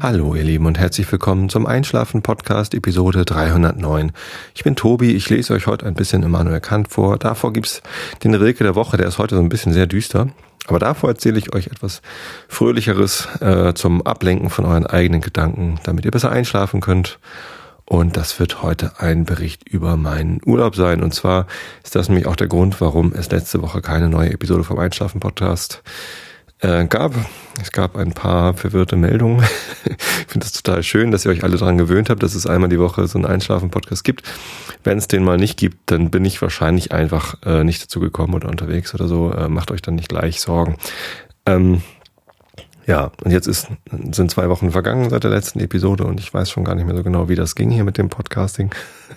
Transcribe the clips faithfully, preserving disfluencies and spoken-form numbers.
Hallo ihr Lieben und herzlich willkommen zum Einschlafen-Podcast Episode dreihundertneun. Ich bin Tobi, ich lese euch heute ein bisschen Immanuel Kant vor. Davor gibt's den Rilke der Woche, der ist heute so ein bisschen sehr düster. Aber davor erzähle ich euch etwas Fröhlicheres äh, zum Ablenken von euren eigenen Gedanken, damit ihr besser einschlafen könnt. Und das wird heute ein Bericht über meinen Urlaub sein. Und zwar ist das nämlich auch der Grund, warum es letzte Woche keine neue Episode vom Einschlafen-Podcast Äh, gab. Es gab ein paar verwirrte Meldungen. Ich finde es total schön, dass ihr euch alle daran gewöhnt habt, dass es einmal die Woche so einen Einschlafen-Podcast gibt. Wenn es den mal nicht gibt, dann bin ich wahrscheinlich einfach äh, nicht dazu gekommen oder unterwegs oder so. Äh, macht euch dann nicht gleich Sorgen. Ähm, ja, und jetzt ist, sind zwei Wochen vergangen seit der letzten Episode und ich weiß schon gar nicht mehr so genau, wie das ging hier mit dem Podcasting.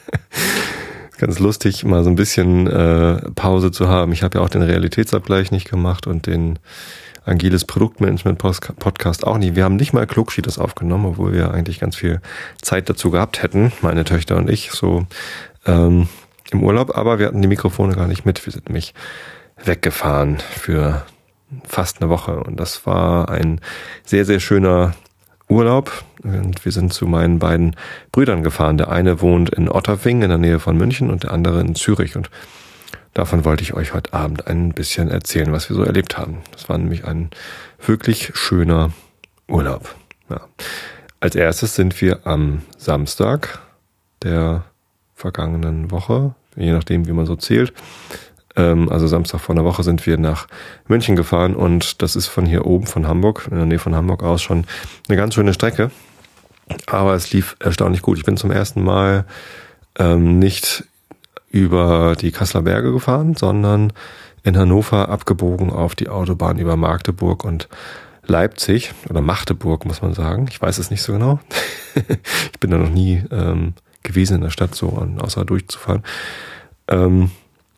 Ganz lustig, mal so ein bisschen äh, Pause zu haben. Ich habe ja auch den Realitätsabgleich nicht gemacht und den Agiles Produktmanagement Podcast auch nicht. Wir haben nicht mal Klugschieders aufgenommen, obwohl wir eigentlich ganz viel Zeit dazu gehabt hätten, meine Töchter und ich, so ähm, im Urlaub. Aber wir hatten die Mikrofone gar nicht mit. Wir sind nämlich weggefahren für fast eine Woche. Und das war ein sehr, sehr schöner Urlaub. Und wir sind zu meinen beiden Brüdern gefahren. Der eine wohnt in Otterfing in der Nähe von München und der andere in Zürich. Und davon wollte ich euch heute Abend ein bisschen erzählen, was wir so erlebt haben. Das war nämlich ein wirklich schöner Urlaub. Ja. Als erstes sind wir am Samstag der vergangenen Woche, je nachdem wie man so zählt, ähm, also Samstag vor einer Woche sind wir nach München gefahren und das ist von hier oben, von Hamburg, in der Nähe von Hamburg aus schon eine ganz schöne Strecke. Aber es lief erstaunlich gut. Ich bin zum ersten Mal ähm, nicht über die Kasseler Berge gefahren, sondern in Hannover abgebogen auf die Autobahn über Magdeburg und Leipzig oder Magdeburg, muss man sagen. Ich weiß es nicht so genau. Ich bin da noch nie ähm, gewesen in der Stadt, so außer durchzufahren. Ähm,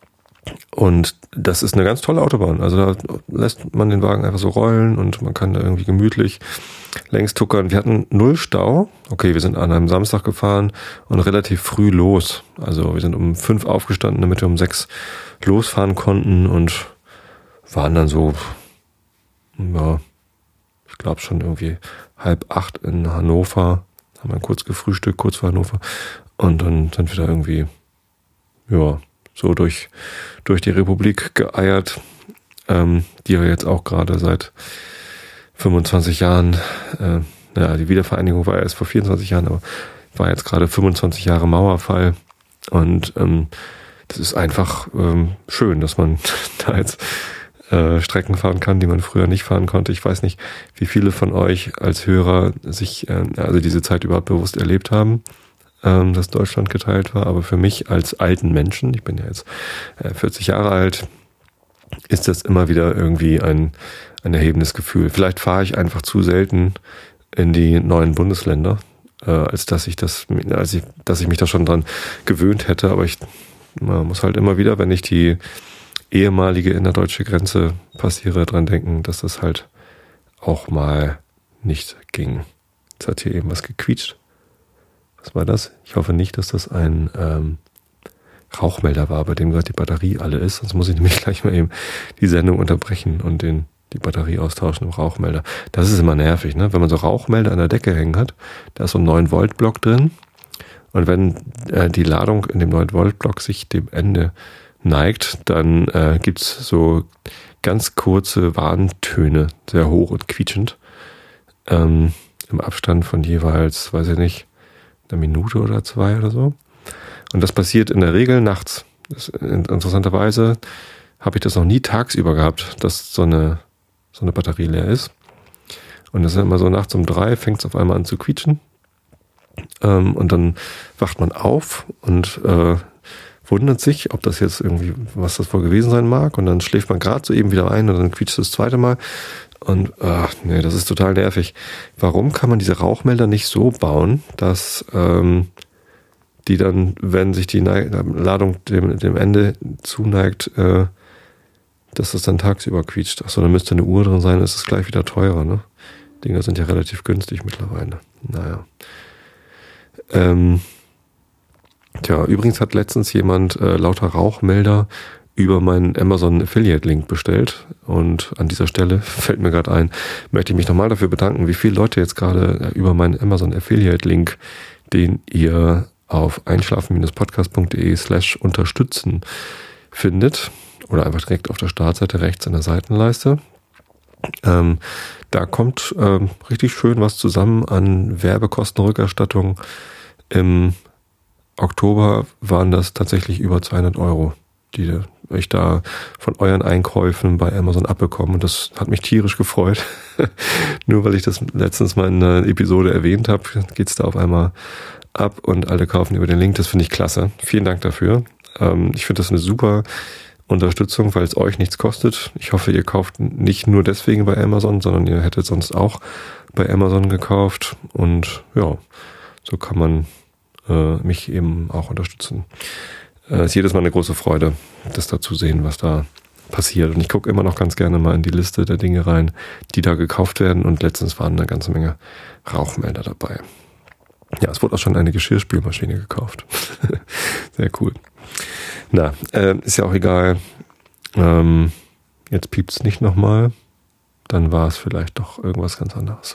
und das ist eine ganz tolle Autobahn. Also da lässt man den Wagen einfach so rollen und man kann da irgendwie gemütlich längs tuckern. Wir hatten null Stau. Okay, wir sind an einem Samstag gefahren und relativ früh los. Also wir sind um fünf aufgestanden, damit wir um sechs losfahren konnten und waren dann so, ja, ich glaube schon irgendwie halb acht in Hannover. Haben wir kurz gefrühstückt, kurz vor Hannover. Und dann sind wir da irgendwie, ja, so durch, durch die Republik geeiert, ähm, die wir jetzt auch gerade seit fünfundzwanzig Jahren, äh, ja, die Wiedervereinigung war erst vor vierundzwanzig Jahren, aber war jetzt gerade fünfundzwanzig Jahre Mauerfall und ähm, das ist einfach ähm, schön, dass man da jetzt äh, Strecken fahren kann, die man früher nicht fahren konnte. Ich weiß nicht, wie viele von euch als Hörer sich äh, also diese Zeit überhaupt bewusst erlebt haben, ähm, dass Deutschland geteilt war, aber für mich als alten Menschen, ich bin ja jetzt äh, vierzig Jahre alt, ist das immer wieder irgendwie ein ein erhebendes Gefühl. Vielleicht fahre ich einfach zu selten in die neuen Bundesländer, äh, als dass ich das, als ich, dass ich mich da schon dran gewöhnt hätte. Aber ich man muss halt immer wieder, wenn ich die ehemalige innerdeutsche Grenze passiere, dran denken, dass das halt auch mal nicht ging. Jetzt hat hier eben was gequietscht. Was war das? Ich hoffe nicht, dass das ein ähm, Rauchmelder war, bei dem gerade die Batterie alle ist. Sonst muss ich nämlich gleich mal eben die Sendung unterbrechen und den die Batterie austauschen im Rauchmelder. Das ist immer nervig, ne? Wenn man so Rauchmelder an der Decke hängen hat, da ist so ein neun Volt Block drin und wenn äh, die Ladung in dem neun Volt Block sich dem Ende neigt, dann äh, gibt's so ganz kurze Warntöne, sehr hoch und quietschend, ähm, im Abstand von jeweils, weiß ich nicht, eine Minute oder zwei oder so. Und das passiert in der Regel nachts. Das, interessanterweise habe ich das noch nie tagsüber gehabt, dass so eine so eine Batterie leer ist. Und das ist immer so nachts um drei, fängt es auf einmal an zu quietschen. Ähm, und dann wacht man auf und äh, wundert sich, ob das jetzt irgendwie, was das wohl gewesen sein mag. Und dann schläft man gerade so eben wieder ein und dann quietscht es das zweite Mal. Und ach, nee, das ist total nervig. Warum kann man diese Rauchmelder nicht so bauen, dass ähm, die dann, wenn sich die Neig- Ladung dem, dem Ende zuneigt, äh, dass das dann tagsüber quietscht. Achso, dann müsste eine Uhr drin sein, ist es gleich wieder teurer, ne? Dinger sind ja relativ günstig mittlerweile. Naja. Ähm, tja, übrigens hat letztens jemand äh, lauter Rauchmelder über meinen Amazon Affiliate Link bestellt. Und an dieser Stelle fällt mir gerade ein, möchte ich mich nochmal dafür bedanken, wie viele Leute jetzt gerade über meinen Amazon Affiliate Link, den ihr auf einschlafen-podcast.de slash unterstützen findet oder einfach direkt auf der Startseite rechts in der Seitenleiste. Ähm, da kommt ähm, richtig schön was zusammen an Werbekostenrückerstattung. Im Oktober waren das tatsächlich über zweihundert Euro, die ich da von euren Einkäufen bei Amazon abbekomme. Und das hat mich tierisch gefreut. Nur weil ich das letztens mal in einer Episode erwähnt habe, geht's da auf einmal ab und alle kaufen über den Link. Das finde ich klasse. Vielen Dank dafür. Ähm, ich finde das eine super Unterstützung, weil es euch nichts kostet. Ich hoffe, ihr kauft nicht nur deswegen bei Amazon, sondern ihr hättet sonst auch bei Amazon gekauft. Und ja, so kann man äh, mich eben auch unterstützen. Es äh, ist jedes Mal eine große Freude, das da zu sehen, was da passiert. Und ich gucke immer noch ganz gerne mal in die Liste der Dinge rein, die da gekauft werden. Und letztens waren eine ganze Menge Rauchmelder dabei. Ja, es wurde auch schon eine Geschirrspülmaschine gekauft. Sehr cool. Na, äh, ist ja auch egal. Ähm, jetzt piept's nicht nochmal. Dann war es vielleicht doch irgendwas ganz anderes.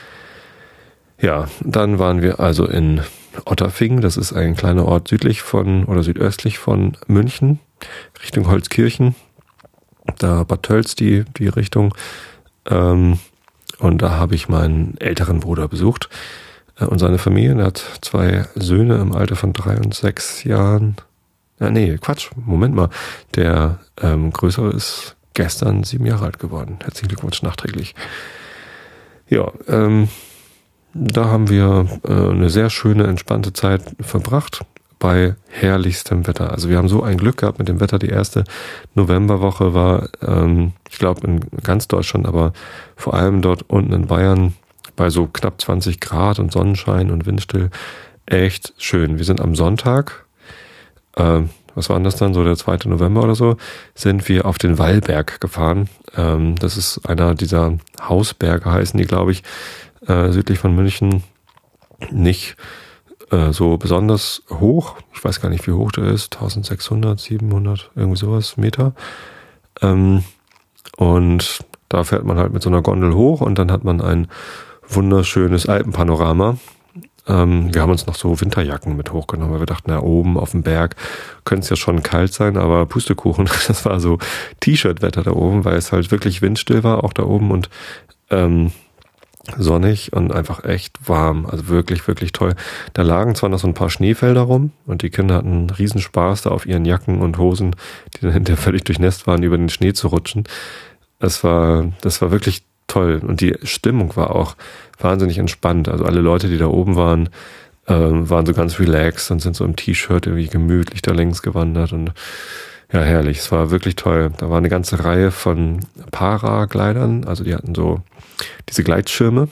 Ja, dann waren wir also in Otterfingen. Das ist ein kleiner Ort südlich von oder südöstlich von München, Richtung Holzkirchen. Da Bad Tölz die, die Richtung. Ähm, und da habe ich meinen älteren Bruder besucht. Äh, und seine Familie. Er hat zwei Söhne im Alter von drei und sechs Jahren. Ja, nee, Quatsch, Moment mal. Der ähm, Größere ist gestern sieben Jahre alt geworden. Herzlichen Glückwunsch nachträglich. Ja, ähm, da haben wir äh, eine sehr schöne, entspannte Zeit verbracht bei herrlichstem Wetter. Also wir haben so ein Glück gehabt mit dem Wetter. Die erste Novemberwoche war, ähm, ich glaube, in ganz Deutschland, aber vor allem dort unten in Bayern bei so knapp zwanzig Grad und Sonnenschein und Windstill echt schön. Wir sind am Sonntag, ähm, was war denn das dann, so der zweite November oder so, sind wir auf den Wallberg gefahren. Ähm, das ist einer dieser Hausberge, heißen die, glaube ich, äh, südlich von München. Nicht äh, so besonders hoch. Ich weiß gar nicht, wie hoch der ist. eintausendsechshundert, siebenhundert, irgendwie sowas Meter. Ähm, und da fährt man halt mit so einer Gondel hoch und dann hat man ein wunderschönes Alpenpanorama. Ähm, wir haben uns noch so Winterjacken mit hochgenommen, weil wir dachten, na, oben auf dem Berg könnte es ja schon kalt sein, aber Pustekuchen, das war so T-Shirt-Wetter da oben, weil es halt wirklich windstill war, auch da oben und ähm, sonnig und einfach echt warm, also wirklich, wirklich toll. Da lagen zwar noch so ein paar Schneefelder rum und die Kinder hatten einen Riesenspaß, da auf ihren Jacken und Hosen, die dann hinterher völlig durchnässt waren, über den Schnee zu rutschen. Das war, das war wirklich toll und die Stimmung war auch wahnsinnig entspannt. Also alle Leute, die da oben waren, äh, waren so ganz relaxed und sind so im T-Shirt irgendwie gemütlich da längs gewandert und ja, herrlich. Es war wirklich toll. Da war eine ganze Reihe von Paraglidern, also die hatten so diese Gleitschirme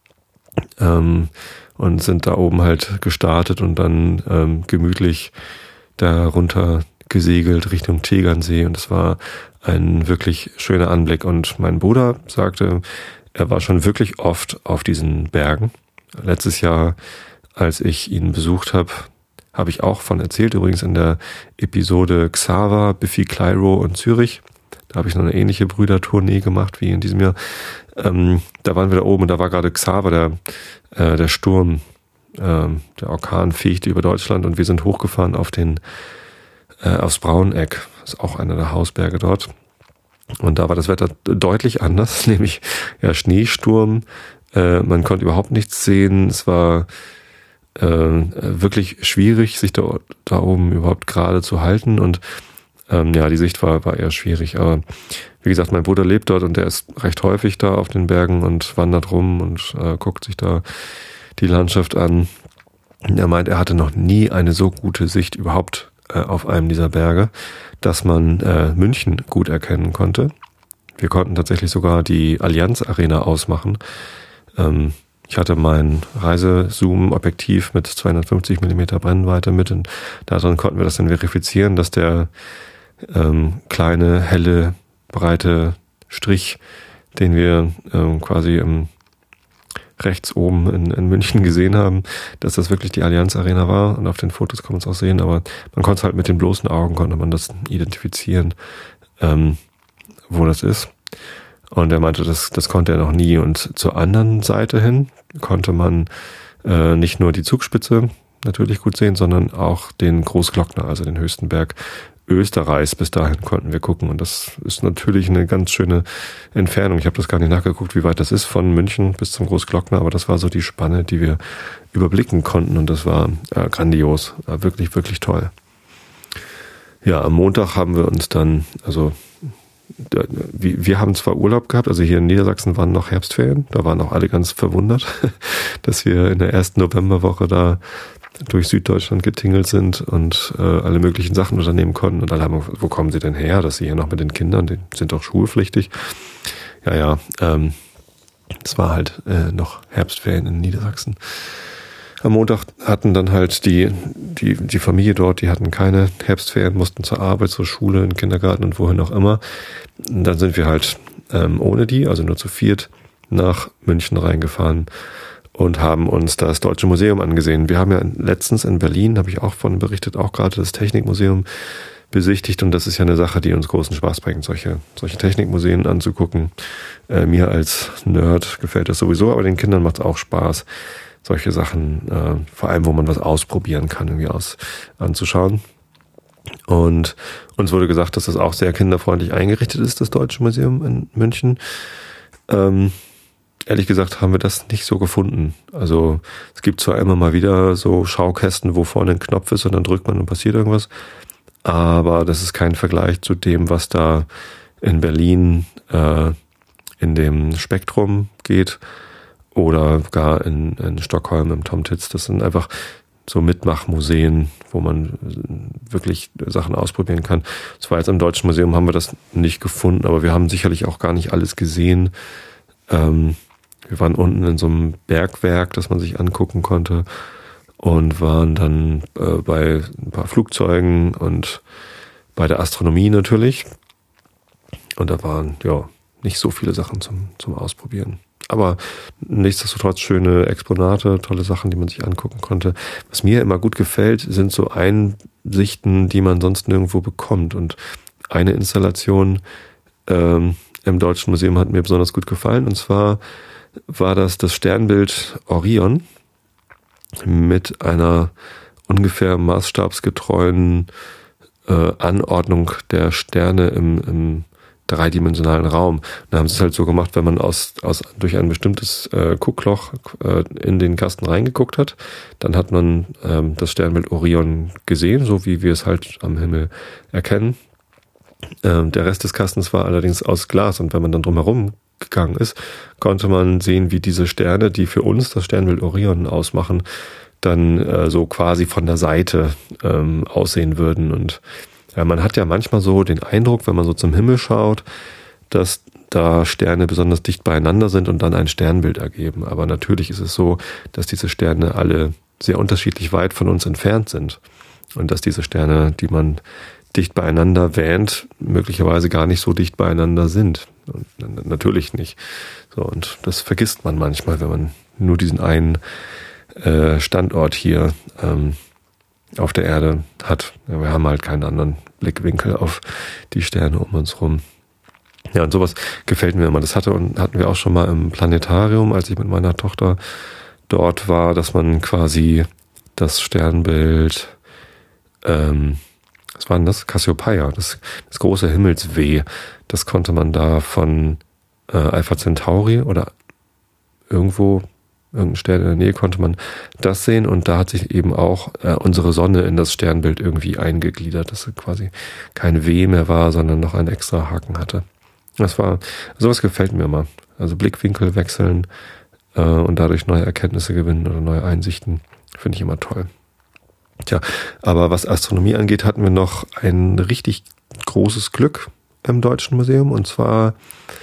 ähm, und sind da oben halt gestartet und dann ähm, gemütlich da runter gesegelt Richtung Tegernsee und es war ein wirklich schöner Anblick. Und mein Bruder sagte, er war schon wirklich oft auf diesen Bergen. Letztes Jahr, als ich ihn besucht habe, habe ich auch von erzählt, übrigens in der Episode Xaver, Biffy Clyro und Zürich. Da habe ich noch eine ähnliche Brüdertournee gemacht wie in diesem Jahr. Ähm, da waren wir da oben und da war gerade Xaver, der, äh, der Sturm, äh, der Orkan fegte über Deutschland und wir sind hochgefahren auf den äh, aufs Brauneck. Das ist auch einer der Hausberge dort. Und da war das Wetter deutlich anders, nämlich ja Schneesturm. Äh, man konnte überhaupt nichts sehen. Es war äh, wirklich schwierig, sich da, da oben überhaupt gerade zu halten. Und ähm, ja, die Sicht war, war eher schwierig. Aber wie gesagt, mein Bruder lebt dort und der ist recht häufig da auf den Bergen und wandert rum und äh, guckt sich da die Landschaft an. Er meint, er hatte noch nie eine so gute Sicht überhaupt auf einem dieser Berge, dass man äh, München gut erkennen konnte. Wir konnten tatsächlich sogar die Allianz Arena ausmachen. Ähm, ich hatte mein Reisezoom-Objektiv mit zweihundertfünfzig Millimeter Brennweite mit und daran konnten wir das dann verifizieren, dass der ähm, kleine, helle, breite Strich, den wir ähm, quasi im rechts oben in, in München gesehen haben, dass das wirklich die Allianz Arena war. Und auf den Fotos kann man es auch sehen, aber man konnte es halt mit den bloßen Augen, konnte man das identifizieren, ähm, wo das ist. Und er meinte, das, das konnte er noch nie. Und zur anderen Seite hin konnte man äh, nicht nur die Zugspitze natürlich gut sehen, sondern auch den Großglockner, also den höchsten Berg Österreichs. Bis dahin konnten wir gucken. Und das ist natürlich eine ganz schöne Entfernung. Ich habe das gar nicht nachgeguckt, wie weit das ist von München bis zum Großglockner, aber das war so die Spanne, die wir überblicken konnten. Und das war äh, grandios, war wirklich, wirklich toll. Ja, am Montag haben wir uns dann, also wir haben zwar Urlaub gehabt, also hier in Niedersachsen waren noch Herbstferien, da waren auch alle ganz verwundert, dass wir in der ersten Novemberwoche da durch Süddeutschland getingelt sind und äh, alle möglichen Sachen unternehmen konnten und alle haben gesagt, wo kommen sie denn her, dass sie hier noch mit den Kindern, die sind doch schulpflichtig. Ja, ja, ähm, es war halt äh, noch Herbstferien in Niedersachsen. Am Montag hatten dann halt die, die, die Familie dort, die hatten keine Herbstferien, mussten zur Arbeit, zur Schule, in den Kindergarten und wohin auch immer. Und dann sind wir halt ähm, ohne die, also nur zu viert, nach München reingefahren und haben uns das Deutsche Museum angesehen. Wir haben ja letztens in Berlin, habe ich auch von berichtet, auch gerade das Technikmuseum besichtigt und das ist ja eine Sache, die uns großen Spaß bringt, solche, solche Technikmuseen anzugucken. Äh, mir als Nerd gefällt das sowieso, aber den Kindern macht es auch Spaß, solche Sachen, äh, vor allem, wo man was ausprobieren kann, irgendwie aus anzuschauen. Und uns wurde gesagt, dass das auch sehr kinderfreundlich eingerichtet ist, das Deutsche Museum in München. Ähm, ehrlich gesagt haben wir das nicht so gefunden. Also es gibt zwar immer mal wieder so Schaukästen, wo vorne ein Knopf ist und dann drückt man und passiert irgendwas, aber das ist kein Vergleich zu dem, was da in Berlin äh, in dem Spektrum geht. Oder gar in, in Stockholm im Tom Tits. Das sind einfach so Mitmachmuseen, wo man wirklich Sachen ausprobieren kann. Zwar jetzt im Deutschen Museum haben wir das nicht gefunden, aber wir haben sicherlich auch gar nicht alles gesehen. Ähm, wir waren unten in so einem Bergwerk, das man sich angucken konnte und waren dann äh, bei ein paar Flugzeugen und bei der Astronomie natürlich. Und da waren ja nicht so viele Sachen zum, zum Ausprobieren. Aber nichtsdestotrotz schöne Exponate, tolle Sachen, die man sich angucken konnte. Was mir immer gut gefällt, sind so Einsichten, die man sonst nirgendwo bekommt. Und eine Installation ähm, im Deutschen Museum hat mir besonders gut gefallen. Und zwar war das das Sternbild Orion mit einer ungefähr maßstabsgetreuen äh, Anordnung der Sterne im, im dreidimensionalen Raum. Da haben sie es halt so gemacht, wenn man aus, aus durch ein bestimmtes äh, Guckloch äh, in den Kasten reingeguckt hat, dann hat man ähm, das Sternbild Orion gesehen, so wie wir es halt am Himmel erkennen. Ähm, der Rest des Kastens war allerdings aus Glas und wenn man dann drumherum gegangen ist, konnte man sehen, wie diese Sterne, die für uns das Sternbild Orion ausmachen, dann äh, so quasi von der Seite ähm, aussehen würden. Und ja, man hat ja manchmal so den Eindruck, wenn man so zum Himmel schaut, dass da Sterne besonders dicht beieinander sind und dann ein Sternbild ergeben. Aber natürlich ist es so, dass diese Sterne alle sehr unterschiedlich weit von uns entfernt sind. Und dass diese Sterne, die man dicht beieinander wähnt, möglicherweise gar nicht so dicht beieinander sind. Und natürlich nicht. So, und das vergisst man manchmal, wenn man nur diesen einen äh, Standort hier ähm, auf der Erde hat. Ja, wir haben halt keinen anderen Blickwinkel auf die Sterne um uns rum. Ja, und sowas gefällt mir immer. Das hatte und hatten wir auch schon mal im Planetarium, als ich mit meiner Tochter dort war, dass man quasi das Sternbild, ähm, was war denn das? Cassiopeia, das, das große Himmelsweh, das konnte man da von äh, Alpha Centauri oder irgendwo irgendein Stern in der Nähe konnte man das sehen und da hat sich eben auch äh, unsere Sonne in das Sternbild irgendwie eingegliedert, dass es quasi kein W mehr war, sondern noch einen extra Haken hatte. Das war, sowas gefällt mir immer. Also Blickwinkel wechseln äh, und dadurch neue Erkenntnisse gewinnen oder neue Einsichten, finde ich immer toll. Tja, aber was Astronomie angeht, hatten wir noch ein richtig großes Glück im Deutschen Museum und zwar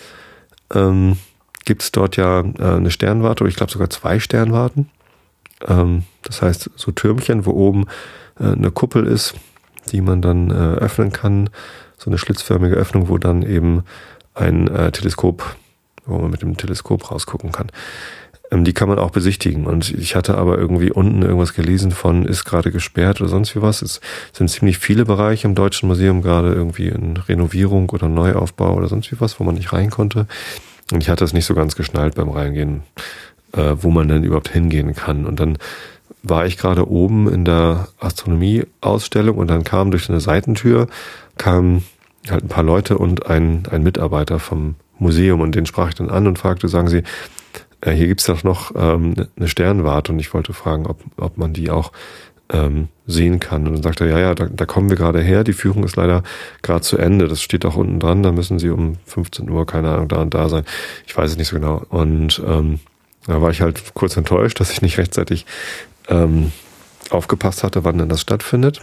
ähm, gibt es dort ja äh, eine Sternwarte, oder ich glaube sogar zwei Sternwarten. Ähm, das heißt, so Türmchen, wo oben äh, eine Kuppel ist, die man dann äh, öffnen kann. So eine schlitzförmige Öffnung, wo dann eben ein äh, Teleskop, wo man mit dem Teleskop rausgucken kann. Ähm, die kann man auch besichtigen. Und ich hatte aber irgendwie unten irgendwas gelesen von, ist gerade gesperrt oder sonst wie was. Es sind ziemlich viele Bereiche im Deutschen Museum, gerade irgendwie in Renovierung oder Neuaufbau oder sonst wie was, wo man nicht rein konnte. Und ich hatte es nicht so ganz geschnallt beim Reingehen, äh, wo man denn überhaupt hingehen kann. Und dann war ich gerade oben in der Astronomie-Ausstellung und dann kam durch eine Seitentür, kamen halt ein paar Leute und ein, ein Mitarbeiter vom Museum und den sprach ich dann an und fragte, sagen Sie, äh, hier gibt's doch noch ähm, eine Sternwarte und ich wollte fragen, ob, ob man die auch ähm, sehen kann. Und dann sagte er, ja, ja, da, da kommen wir gerade her, die Führung ist leider gerade zu Ende, das steht auch unten dran, da müssen Sie um fünfzehn Uhr, keine Ahnung, da und da sein. Ich weiß es nicht so genau. Und ähm, da war ich halt kurz enttäuscht, dass ich nicht rechtzeitig ähm, aufgepasst hatte, wann denn das stattfindet.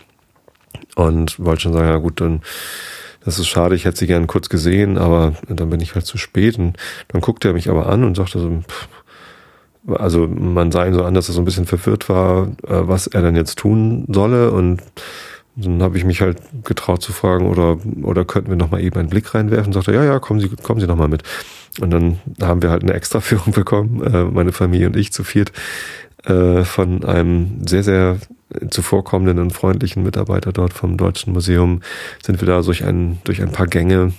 Und wollte schon sagen, ja gut, dann das ist schade, ich hätte sie gern kurz gesehen, aber dann bin ich halt zu spät. Und dann guckte er mich aber an und sagte so, pff, also man sah ihn so an, dass er so ein bisschen verwirrt war, was er denn jetzt tun solle. Und dann habe ich mich halt getraut zu fragen, oder oder könnten wir noch mal eben einen Blick reinwerfen? Und sagte, ja, ja, kommen Sie, kommen Sie noch mal mit. Und dann haben wir halt eine Extraführung bekommen, meine Familie und ich zu viert, von einem sehr, sehr zuvorkommenden und freundlichen Mitarbeiter dort vom Deutschen Museum sind wir da durch ein, durch ein paar Gänge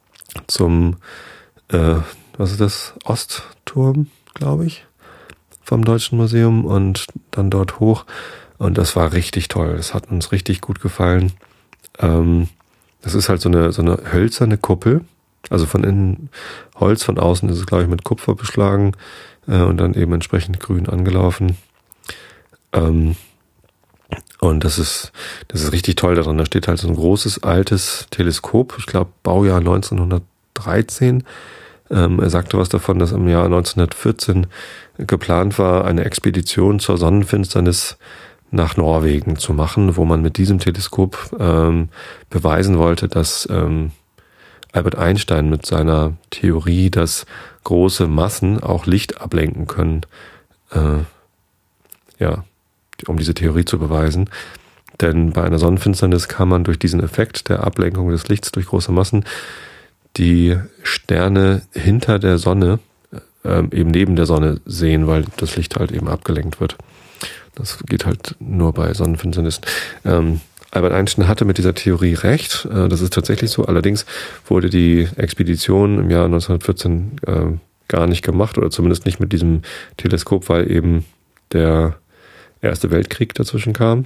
zum, äh, was ist das? Ostturm, glaube ich, vom Deutschen Museum und dann dort hoch. Und das war richtig toll. Das hat uns richtig gut gefallen. Ähm, das ist halt so eine, so eine hölzerne Kuppel. Also von innen Holz, von außen ist es, glaube ich, mit Kupfer beschlagen äh, und dann eben entsprechend grün angelaufen. Ähm, und das ist, das ist richtig toll daran. Da steht halt so ein großes, altes Teleskop. Ich glaube, Baujahr neunzehnhundertdreizehn. Ähm, er sagte was davon, dass im Jahr neunzehnhundertvierzehn geplant war, eine Expedition zur Sonnenfinsternis nach Norwegen zu machen, wo man mit diesem Teleskop ähm, beweisen wollte, dass ähm, Albert Einstein mit seiner Theorie, dass große Massen auch Licht ablenken können, äh, ja, um diese Theorie zu beweisen. Denn bei einer Sonnenfinsternis kann man durch diesen Effekt der Ablenkung des Lichts durch große Massen die Sterne hinter der Sonne, äh, eben neben der Sonne sehen, weil das Licht halt eben abgelenkt wird. Das geht halt nur bei Sonnenfinsternissen. Ähm, Albert Einstein hatte mit dieser Theorie recht. Äh, das ist tatsächlich so. Allerdings wurde die Expedition im Jahr neunzehnhundertvierzehn äh, gar nicht gemacht oder zumindest nicht mit diesem Teleskop, weil eben der Erste Weltkrieg dazwischen kam.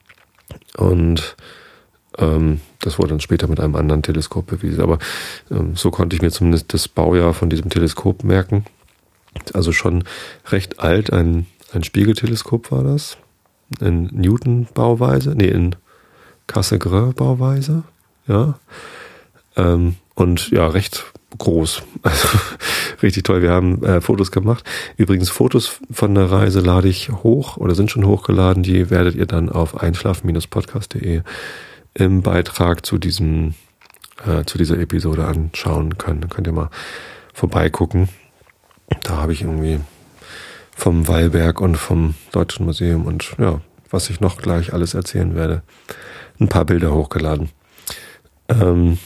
Und ähm, das wurde dann später mit einem anderen Teleskop bewiesen. Aber ähm, so konnte ich mir zumindest das Baujahr von diesem Teleskop merken. Also schon recht alt, ein, ein Spiegelteleskop war das. In Newton-Bauweise, nee, in Cassegrain-Bauweise, ja. Ähm, und ja, recht groß. Also richtig toll. Wir haben äh, Fotos gemacht. Übrigens, Fotos von der Reise lade ich hoch oder sind schon hochgeladen. Die werdet ihr dann auf einschlafen Podcast punkt de im Beitrag zu diesem äh, zu dieser Episode anschauen können. Dann könnt ihr mal vorbeigucken. Da habe ich irgendwie vom Weilberg und vom Deutschen Museum und ja, was ich noch gleich alles erzählen werde, ein paar Bilder hochgeladen. Ähm,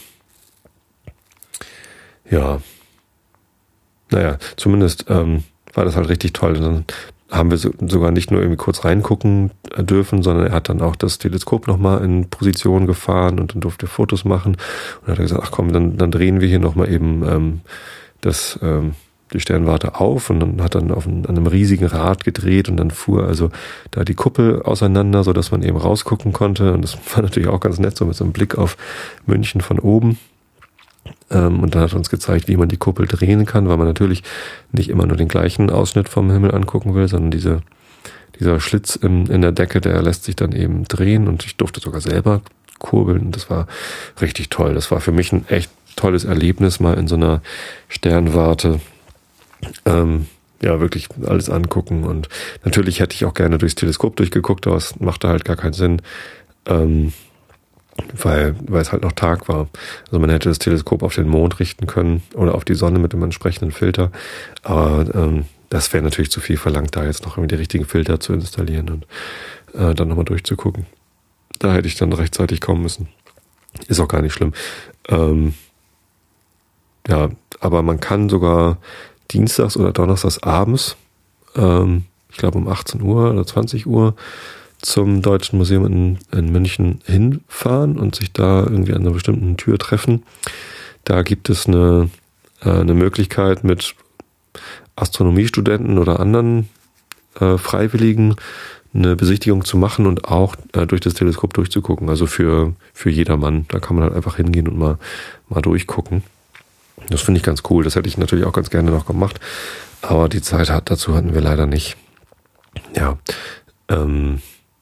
ja, naja, zumindest ähm, war das halt richtig toll. Und dann haben wir so, sogar nicht nur irgendwie kurz reingucken dürfen, sondern er hat dann auch das Teleskop nochmal in Position gefahren und dann durfte er Fotos machen. Und dann hat er gesagt, ach komm, dann, dann drehen wir hier nochmal eben ähm, das ähm, die Sternwarte auf und dann hat dann auf ein, an einem riesigen Rad gedreht und dann fuhr also da die Kuppel auseinander, so dass man eben rausgucken konnte. Und das war natürlich auch ganz nett, so mit so einem Blick auf München von oben. Ähm, und dann hat er uns gezeigt, wie man die Kuppel drehen kann, weil man natürlich nicht immer nur den gleichen Ausschnitt vom Himmel angucken will, sondern diese, dieser Schlitz in, in der Decke, der lässt sich dann eben drehen und ich durfte sogar selber kurbeln. Und das war richtig toll. Das war für mich ein echt tolles Erlebnis, mal in so einer Sternwarte Ähm, ja, wirklich alles angucken und natürlich hätte ich auch gerne durchs Teleskop durchgeguckt, aber es machte halt gar keinen Sinn, ähm, weil, weil es halt noch Tag war. Also man hätte das Teleskop auf den Mond richten können oder auf die Sonne mit dem entsprechenden Filter, aber ähm, das wäre natürlich zu viel verlangt, da jetzt noch irgendwie die richtigen Filter zu installieren und äh, dann nochmal durchzugucken. Da hätte ich dann rechtzeitig kommen müssen. Ist auch gar nicht schlimm. Ähm, ja, aber man kann sogar dienstags oder donnerstags abends ähm, ich glaube um achtzehn Uhr oder zwanzig Uhr, zum Deutschen Museum in, in München hinfahren und sich da irgendwie an einer bestimmten Tür treffen. Da gibt es eine, äh, eine Möglichkeit, mit Astronomiestudenten oder anderen äh, Freiwilligen eine Besichtigung zu machen und auch äh, durch das Teleskop durchzugucken. Also für, für jedermann. Da kann man halt einfach hingehen und mal, mal durchgucken. Das finde ich ganz cool. Das hätte ich natürlich auch ganz gerne noch gemacht. Aber die Zeit hat, dazu hatten wir leider nicht. Ja, ähm,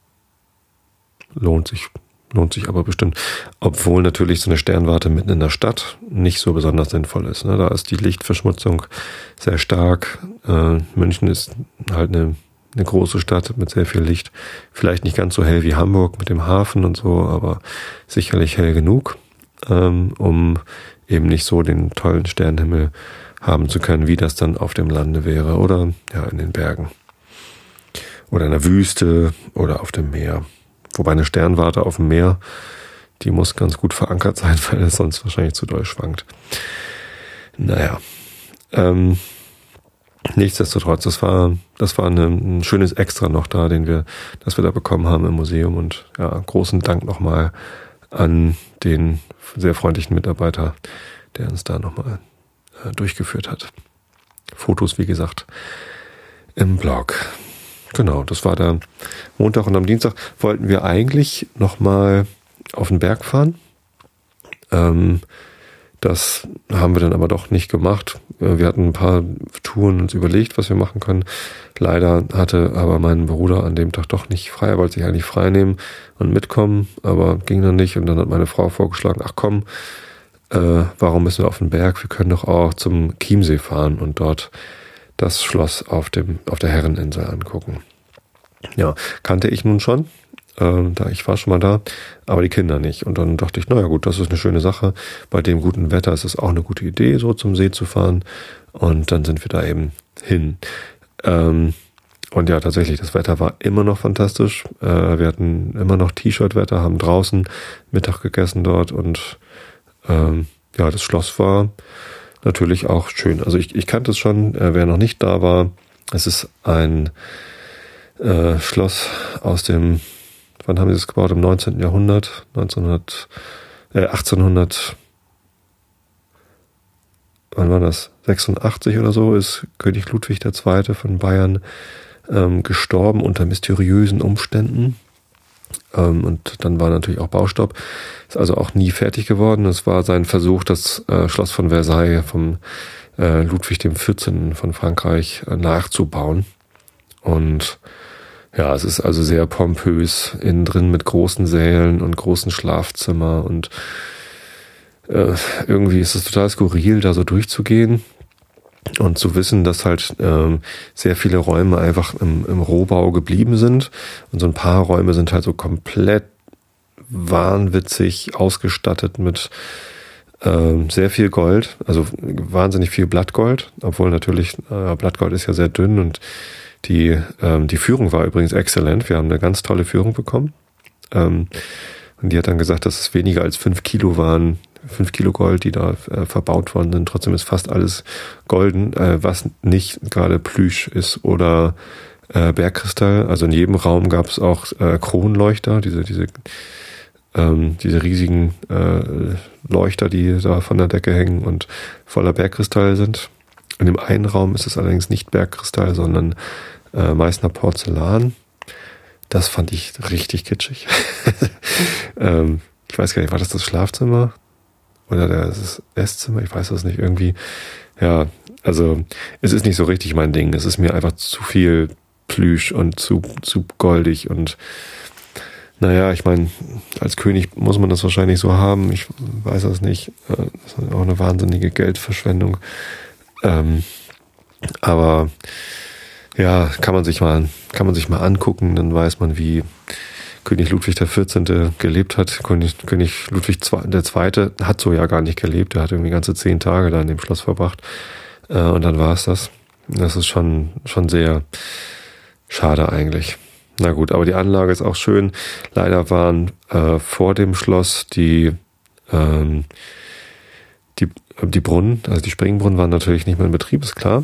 lohnt sich, lohnt sich aber bestimmt. Obwohl natürlich so eine Sternwarte mitten in der Stadt nicht so besonders sinnvoll ist. Ne? Da ist die Lichtverschmutzung sehr stark. Äh, München ist halt eine, eine große Stadt mit sehr viel Licht. Vielleicht nicht ganz so hell wie Hamburg mit dem Hafen und so, aber sicherlich hell genug, ähm, um eben nicht so den tollen Sternenhimmel haben zu können, wie das dann auf dem Lande wäre oder ja in den Bergen. Oder in der Wüste oder auf dem Meer. Wobei eine Sternwarte auf dem Meer, die muss ganz gut verankert sein, weil es sonst wahrscheinlich zu doll schwankt. Naja, ähm, nichtsdestotrotz, das war, das war eine, ein schönes Extra noch da, den wir, das wir da bekommen haben im Museum. Und ja, großen Dank nochmal an den sehr freundlichen Mitarbeiter, der uns da nochmal äh, durchgeführt hat. Fotos, wie gesagt, im Blog. Genau, das war der Montag, und am Dienstag wollten wir eigentlich nochmal auf den Berg fahren. Ähm, das haben wir dann aber doch nicht gemacht. Wir hatten ein paar Touren uns überlegt, was wir machen können. Leider hatte aber mein Bruder an dem Tag doch nicht frei. Er wollte sich eigentlich frei nehmen und mitkommen, aber ging dann nicht. Und dann hat meine Frau vorgeschlagen, ach komm, äh, warum müssen wir auf den Berg? Wir können doch auch zum Chiemsee fahren und dort das Schloss auf dem auf der Herreninsel angucken. Ja, kannte ich nun schon, äh, da ich war schon mal da, aber die Kinder nicht. Und dann dachte ich, naja gut, das ist eine schöne Sache. Bei dem guten Wetter ist es auch eine gute Idee, so zum See zu fahren. Und dann sind wir da eben hin. Ähm, und ja, tatsächlich, das Wetter war immer noch fantastisch. Äh, wir hatten immer noch T-Shirt-Wetter, haben draußen Mittag gegessen dort und ähm, ja, das Schloss war natürlich auch schön. Also ich, ich kannte es schon, äh, wer noch nicht da war. Es ist ein äh, Schloss aus dem, wann haben sie das gebaut? Im neunzehnten Jahrhundert, neunzehnhundert, äh, achtzehnhundert, wann war das? sechsundachtzig oder so ist König Ludwig der Zweite von Bayern ähm, gestorben unter mysteriösen Umständen. Ähm, und dann war natürlich auch Baustopp. Ist also auch nie fertig geworden. Es war sein Versuch, das äh, Schloss von Versailles vom äh, Ludwig dem Vierzehnten von Frankreich äh, nachzubauen. Und ja, es ist also sehr pompös innen drin mit großen Sälen und großen Schlafzimmer. Und äh, irgendwie ist es total skurril, da so durchzugehen. Und zu wissen, dass halt ähm, sehr viele Räume einfach im, im Rohbau geblieben sind. Und so ein paar Räume sind halt so komplett wahnwitzig ausgestattet mit ähm, sehr viel Gold. Also wahnsinnig viel Blattgold. Obwohl natürlich, äh, Blattgold ist ja sehr dünn. Und die, ähm, die Führung war übrigens exzellent. Wir haben eine ganz tolle Führung bekommen. Ähm, und die hat dann gesagt, dass es weniger als fünf Kilo waren, fünf Kilo Gold, die da äh, verbaut worden sind. Trotzdem ist fast alles golden, äh, was nicht gerade Plüsch ist oder äh, Bergkristall. Also in jedem Raum gab es auch äh, Kronleuchter, diese diese ähm, diese riesigen äh, Leuchter, die da von der Decke hängen und voller Bergkristall sind. In dem einen Raum ist es allerdings nicht Bergkristall, sondern äh, Meißner Porzellan. Das fand ich richtig kitschig. ähm, ich weiß gar nicht, war das das Schlafzimmer? Oder das Esszimmer, ich weiß das nicht, irgendwie, ja, also es ist nicht so richtig mein Ding, es ist mir einfach zu viel Plüsch und zu, zu goldig und naja, ich meine, als König muss man das wahrscheinlich so haben, ich weiß das nicht, das ist auch eine wahnsinnige Geldverschwendung, ähm, aber ja, kann man sich mal, kann man sich mal angucken, dann weiß man, wie König Ludwig der Vierzehnte gelebt hat. König, König Ludwig der Zweite hat so ja gar nicht gelebt. Er hat irgendwie ganze zehn Tage da in dem Schloss verbracht. Äh, und dann war es das. Das ist schon, schon sehr schade eigentlich. Na gut, aber die Anlage ist auch schön. Leider waren äh, vor dem Schloss die, ähm, die, die Brunnen, also die Springbrunnen waren natürlich nicht mehr in Betrieb, ist klar.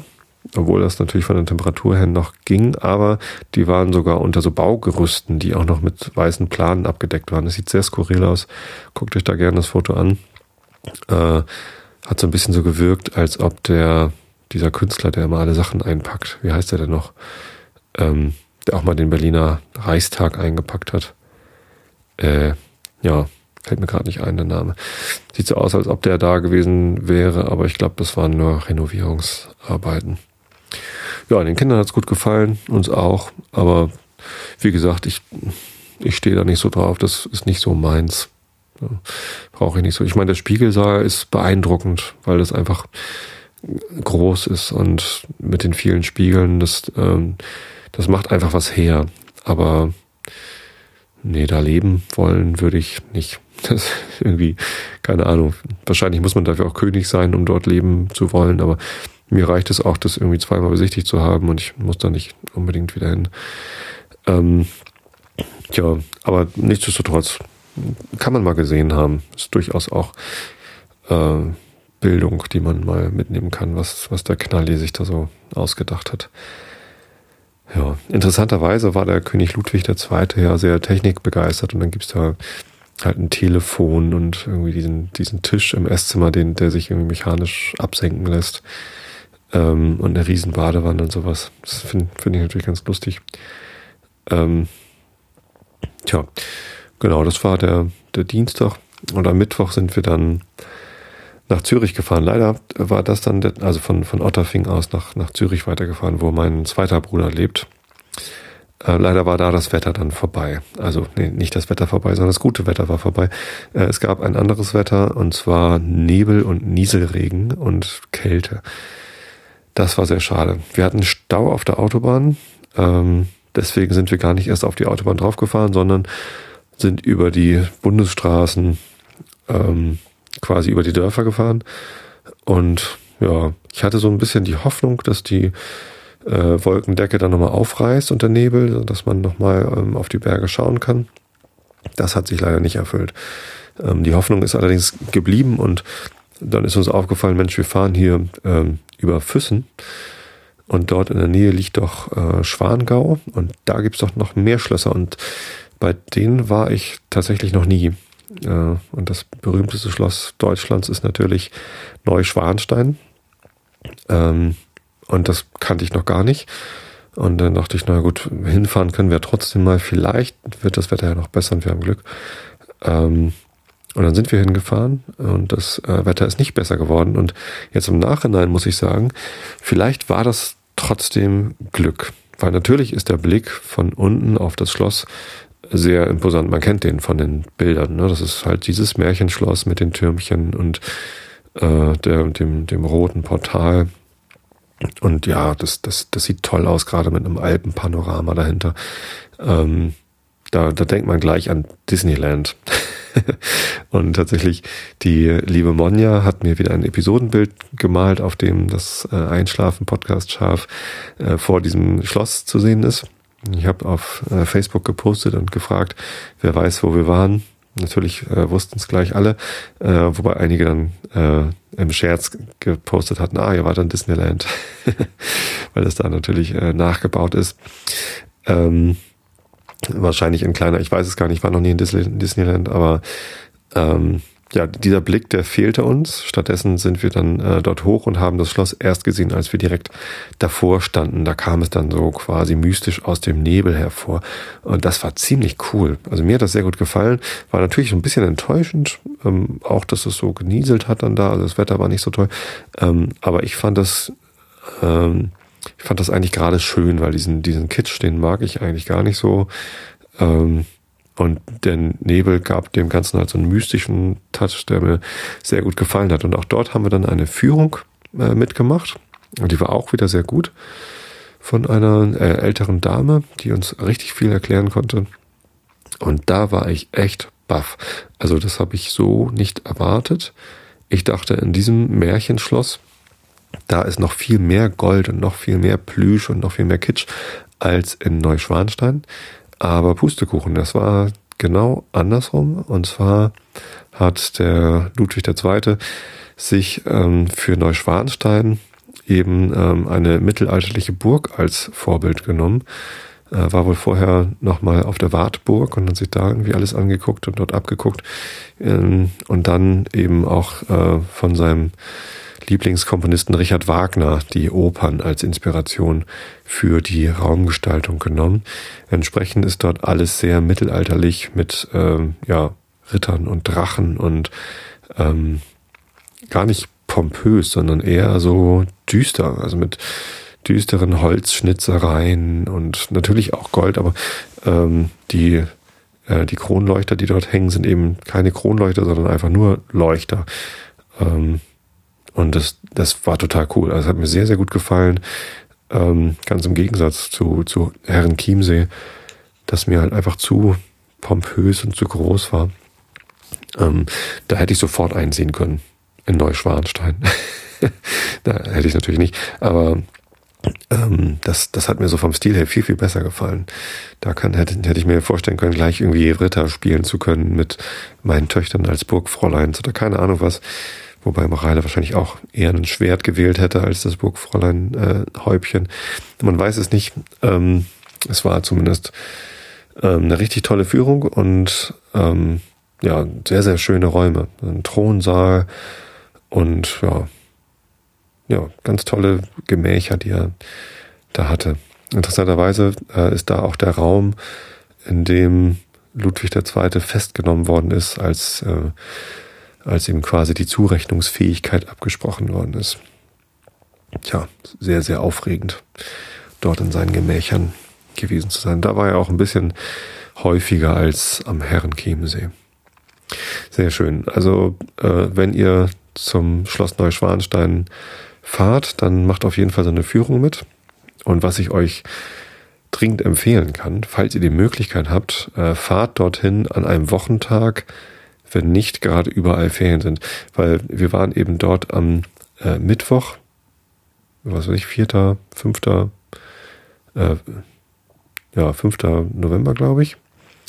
obwohl das natürlich von der Temperatur her noch ging, aber die waren sogar unter so Baugerüsten, die auch noch mit weißen Planen abgedeckt waren. Das sieht sehr skurril aus. Guckt euch da gerne das Foto an. Äh, hat so ein bisschen so gewirkt, als ob der dieser Künstler, der immer alle Sachen einpackt, wie heißt der denn noch, ähm, der auch mal den Berliner Reichstag eingepackt hat. Äh, ja, fällt mir gerade nicht ein, der Name. Sieht so aus, als ob der da gewesen wäre, aber ich glaube, das waren nur Renovierungsarbeiten. Ja, den Kindern hat's gut gefallen, uns auch, aber wie gesagt, ich, ich stehe da nicht so drauf, das ist nicht so meins. Ja, brauche ich nicht so. Ich meine, der Spiegelsaal ist beeindruckend, weil das einfach groß ist und mit den vielen Spiegeln, das, ähm, das macht einfach was her. Aber nee, da leben wollen würde ich nicht. Das ist irgendwie, keine Ahnung. Wahrscheinlich muss man dafür auch König sein, um dort leben zu wollen, aber mir reicht es auch, das irgendwie zweimal besichtigt zu haben und ich muss da nicht unbedingt wieder hin. Ähm, ja, aber nichtsdestotrotz kann man mal gesehen haben. Ist durchaus auch äh, Bildung, die man mal mitnehmen kann, was, was der Knalli sich da so ausgedacht hat. Ja, interessanterweise war der König Ludwig der Zweite ja sehr technikbegeistert und dann gibt's da halt ein Telefon und irgendwie diesen, diesen Tisch im Esszimmer, den, der sich irgendwie mechanisch absenken lässt, ähm, und eine riesen Badewanne und sowas. Das finde find ich natürlich ganz lustig. Ähm, tja, genau, das war der, der Dienstag und am Mittwoch sind wir dann nach Zürich gefahren. Leider war das dann, der, also von, von Otterfing aus nach, nach Zürich weitergefahren, wo mein zweiter Bruder lebt. Äh, leider war da das Wetter dann vorbei. Also nee, nicht das Wetter vorbei, sondern das gute Wetter war vorbei. Äh, es gab ein anderes Wetter und zwar Nebel und Nieselregen und Kälte. Das war sehr schade. Wir hatten Stau auf der Autobahn. Ähm, deswegen sind wir gar nicht erst auf die Autobahn draufgefahren, sondern sind über die Bundesstraßen ähm, quasi über die Dörfer gefahren. Und ja, ich hatte so ein bisschen die Hoffnung, dass die äh, Wolkendecke dann nochmal aufreißt und der Nebel, dass man nochmal ähm, auf die Berge schauen kann. Das hat sich leider nicht erfüllt. Ähm, die Hoffnung ist allerdings geblieben und dann ist uns aufgefallen, Mensch, wir fahren hier ähm, über Füssen und dort in der Nähe liegt doch äh, Schwangau und da gibt's doch noch mehr Schlösser und bei denen war ich tatsächlich noch nie. Äh, und das berühmteste Schloss Deutschlands ist natürlich Neuschwanstein. Ähm, und das kannte ich noch gar nicht. Und dann dachte ich, na gut, hinfahren können wir trotzdem mal. Vielleicht wird das Wetter ja noch besser und wir haben Glück. Ähm, und dann sind wir hingefahren und das äh, Wetter ist nicht besser geworden. Und jetzt im Nachhinein muss ich sagen, vielleicht war das trotzdem Glück. Weil natürlich ist der Blick von unten auf das Schloss sehr imposant. Man kennt den von den Bildern. Ne? Das ist halt dieses Märchenschloss mit den Türmchen und äh, der, dem, dem roten Portal. Und ja, das, das, das sieht toll aus, gerade mit einem Alpenpanorama dahinter. Ähm, da, da denkt man gleich an Disneyland. Und tatsächlich, die liebe Monja hat mir wieder ein Episodenbild gemalt, auf dem das äh, Einschlafen-Podcast scharf äh, vor diesem Schloss zu sehen ist. Ich habe auf äh, Facebook gepostet und gefragt, wer weiß, wo wir waren. Natürlich äh, wussten es gleich alle, äh, wobei einige dann äh, im Scherz gepostet hatten, ah, ihr wart in Disneyland, weil das da natürlich äh, nachgebaut ist. Ähm, wahrscheinlich ein kleiner, ich weiß es gar nicht, ich war noch nie in Disneyland, aber ähm, ja, dieser Blick, der fehlte uns. Stattdessen sind wir dann äh, dort hoch und haben das Schloss erst gesehen, als wir direkt davor standen. Da kam es dann so quasi mystisch aus dem Nebel hervor. Und das war ziemlich cool. Also mir hat das sehr gut gefallen. War natürlich so ein bisschen enttäuschend, ähm, auch dass es so genieselt hat dann da. Also das Wetter war nicht so toll. Ähm, aber ich fand das, ähm, ich fand das eigentlich gerade schön, weil diesen, diesen Kitsch, den mag ich eigentlich gar nicht so. Ähm, Und der Nebel gab dem Ganzen halt so einen mystischen Touch, der mir sehr gut gefallen hat. Und auch dort haben wir dann eine Führung äh, mitgemacht. Und die war auch wieder sehr gut. Von einer äh, älteren Dame, die uns richtig viel erklären konnte. Und da war ich echt baff. Also das habe ich so nicht erwartet. Ich dachte, in diesem Märchenschloss, da ist noch viel mehr Gold und noch viel mehr Plüsch und noch viel mehr Kitsch als in Neuschwanstein. Aber Pustekuchen, das war genau andersrum. Und zwar hat der Ludwig der Zweite sich ähm, für Neuschwanstein eben ähm, eine mittelalterliche Burg als Vorbild genommen. Äh, war wohl vorher nochmal auf der Wartburg und hat sich da irgendwie alles angeguckt und dort abgeguckt. Ähm, und dann eben auch äh, von seinem Lieblingskomponisten Richard Wagner die Opern als Inspiration für die Raumgestaltung genommen. Entsprechend ist dort alles sehr mittelalterlich mit ähm, ja, Rittern und Drachen und ähm, gar nicht pompös, sondern eher so düster, also mit düsteren Holzschnitzereien und natürlich auch Gold, aber ähm, die äh, die Kronleuchter, die dort hängen, sind eben keine Kronleuchter, sondern einfach nur Leuchter. Ähm, und das das war total cool. Also es hat mir sehr, sehr gut gefallen. Ähm, ganz im Gegensatz zu zu Herrenchiemsee, das mir halt einfach zu pompös und zu groß war. Ähm, da hätte ich sofort einsehen können in Neuschwanstein. Da hätte ich natürlich nicht, aber ähm, das, das hat mir so vom Stil her viel, viel besser gefallen. Da kann, hätte, hätte ich mir vorstellen können, gleich irgendwie Ritter spielen zu können mit meinen Töchtern als Burgfräuleins oder keine Ahnung was. Wobei Mareile wahrscheinlich auch eher ein Schwert gewählt hätte als das Burgfräulein äh, Häubchen. Man weiß es nicht. Ähm, es war zumindest ähm, eine richtig tolle Führung und ähm, ja, sehr, sehr schöne Räume. Ein Thronsaal und ja, ja, ganz tolle Gemächer, die er da hatte. Interessanterweise äh, ist da auch der Raum, in dem Ludwig der Zweite festgenommen worden ist, als, äh, als ihm quasi die Zurechnungsfähigkeit abgesprochen worden ist. Tja, sehr, sehr aufregend, dort in seinen Gemächern gewesen zu sein. Da war er auch ein bisschen häufiger als am Herrenchiemsee. Sehr schön. Also, äh, wenn ihr zum Schloss Neuschwanstein fahrt, dann macht auf jeden Fall so eine Führung mit. Und was ich euch dringend empfehlen kann, falls ihr die Möglichkeit habt, äh, fahrt dorthin an einem Wochentag, wenn nicht gerade überall Ferien sind. Weil wir waren eben dort am äh, Mittwoch, was weiß ich, vierter, fünfter, äh, ja, fünfter November, glaube ich.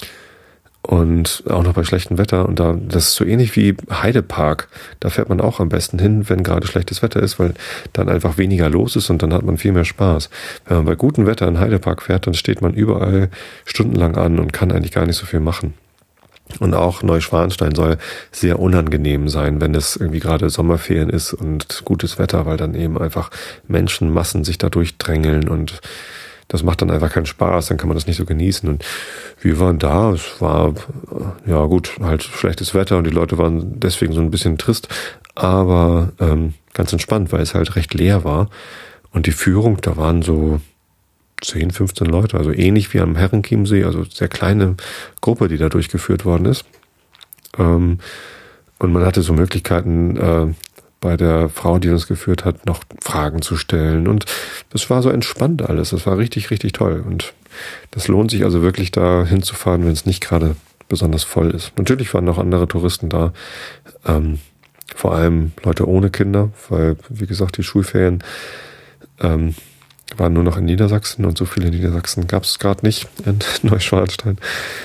Und auch noch bei schlechtem Wetter. Und da, das ist so ähnlich wie Heidepark. Da fährt man auch am besten hin, wenn gerade schlechtes Wetter ist, weil dann einfach weniger los ist und dann hat man viel mehr Spaß. Wenn man bei gutem Wetter in Heidepark fährt, dann steht man überall stundenlang an und kann eigentlich gar nicht so viel machen. Und auch Neuschwanstein soll sehr unangenehm sein, wenn es irgendwie gerade Sommerferien ist und gutes Wetter, weil dann eben einfach Menschenmassen sich da durchdrängeln und das macht dann einfach keinen Spaß, dann kann man das nicht so genießen. Und wir waren da, es war, ja gut, halt schlechtes Wetter und die Leute waren deswegen so ein bisschen trist, aber ähm, ganz entspannt, weil es halt recht leer war. Und die Führung, da waren so zehn, fünfzehn Leute, also ähnlich wie am Herrenchiemsee, also sehr kleine Gruppe, die da durchgeführt worden ist. Ähm, und man hatte so Möglichkeiten, äh, bei der Frau, die uns geführt hat, noch Fragen zu stellen. Und das war so entspannt alles. Das war richtig, richtig toll. Und das lohnt sich also wirklich, da hinzufahren, wenn es nicht gerade besonders voll ist. Natürlich waren noch andere Touristen da. Ähm, vor allem Leute ohne Kinder, weil, wie gesagt, die Schulferien ähm, waren nur noch in Niedersachsen und so viele in Niedersachsen gab es gerade nicht in Neuschwanstein.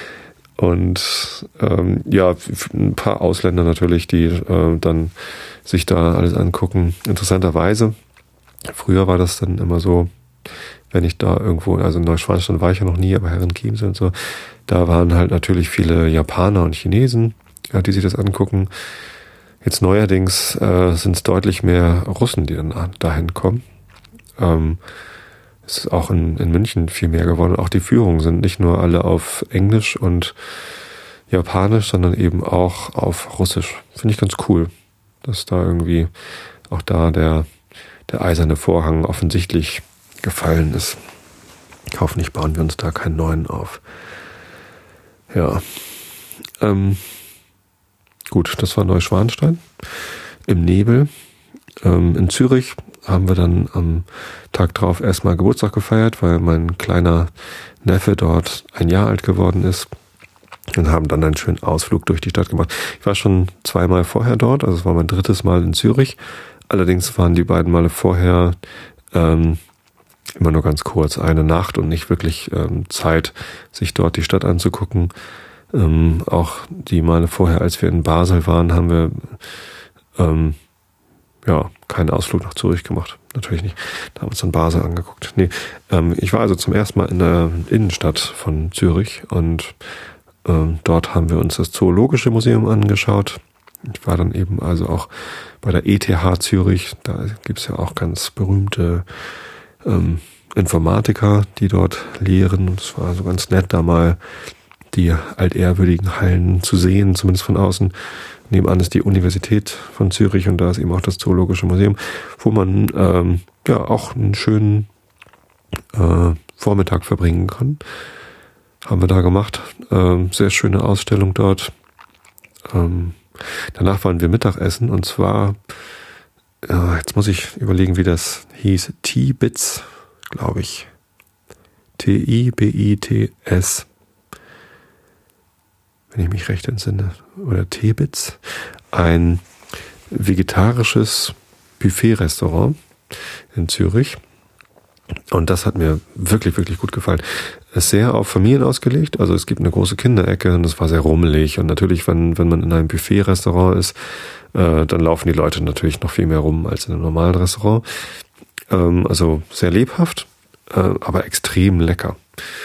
Und ähm, ja, ein paar Ausländer natürlich, die äh, dann sich da alles angucken. Interessanterweise, früher war das dann immer so, wenn ich da irgendwo, also in Neuschwanstein war ich ja noch nie, aber Herrenchiemsee und so, da waren halt natürlich viele Japaner und Chinesen, ja, die sich das angucken. Jetzt neuerdings äh, sind es deutlich mehr Russen, die dann dahin kommen. Ähm, es ist auch in, in München viel mehr geworden. Auch die Führungen sind nicht nur alle auf Englisch und Japanisch, sondern eben auch auf Russisch. Finde ich ganz cool, dass da irgendwie auch da der, der eiserne Vorhang offensichtlich gefallen ist. Hoffentlich bauen wir uns da keinen neuen auf. Ja. Ähm, gut, das war Neuschwanstein. Im Nebel. Ähm, in Zürich haben wir dann am Tag drauf erstmal Geburtstag gefeiert, weil mein kleiner Neffe dort ein Jahr alt geworden ist. Und haben dann einen schönen Ausflug durch die Stadt gemacht. Ich war schon zweimal vorher dort, also es war mein drittes Mal in Zürich. Allerdings waren die beiden Male vorher ähm, immer nur ganz kurz, eine Nacht und nicht wirklich ähm, Zeit, sich dort die Stadt anzugucken. Ähm, auch die Male vorher, als wir in Basel waren, haben wir ähm, ja, keinen Ausflug nach Zürich gemacht. Natürlich nicht. Da haben wir uns dann Basel angeguckt. Nee, ähm, ich war also zum ersten Mal in der Innenstadt von Zürich und ähm, dort haben wir uns das Zoologische Museum angeschaut. Ich war dann eben also auch bei der E T H Zürich. Da gibt's ja auch ganz berühmte ähm, Informatiker, die dort lehren. Und es war also ganz nett, da mal die altehrwürdigen Hallen zu sehen, zumindest von außen. Nebenan ist die Universität von Zürich und da ist eben auch das Zoologische Museum, wo man ähm, ja auch einen schönen äh, Vormittag verbringen kann. Haben wir da gemacht. Ähm, sehr schöne Ausstellung dort. Ähm, danach waren wir Mittagessen und zwar, äh, jetzt muss ich überlegen, wie das hieß, T-Bits, glaube ich. T I B I T S. Wenn ich mich recht entsinne, oder T-Bits, ein vegetarisches Buffet-Restaurant in Zürich. Und das hat mir wirklich, wirklich gut gefallen. Es ist sehr auf Familien ausgelegt, also es gibt eine große Kinderecke und es war sehr rummelig. Und natürlich, wenn, wenn man in einem Buffet-Restaurant ist, äh, dann laufen die Leute natürlich noch viel mehr rum als in einem normalen Restaurant. Ähm, also sehr lebhaft, äh, aber extrem lecker.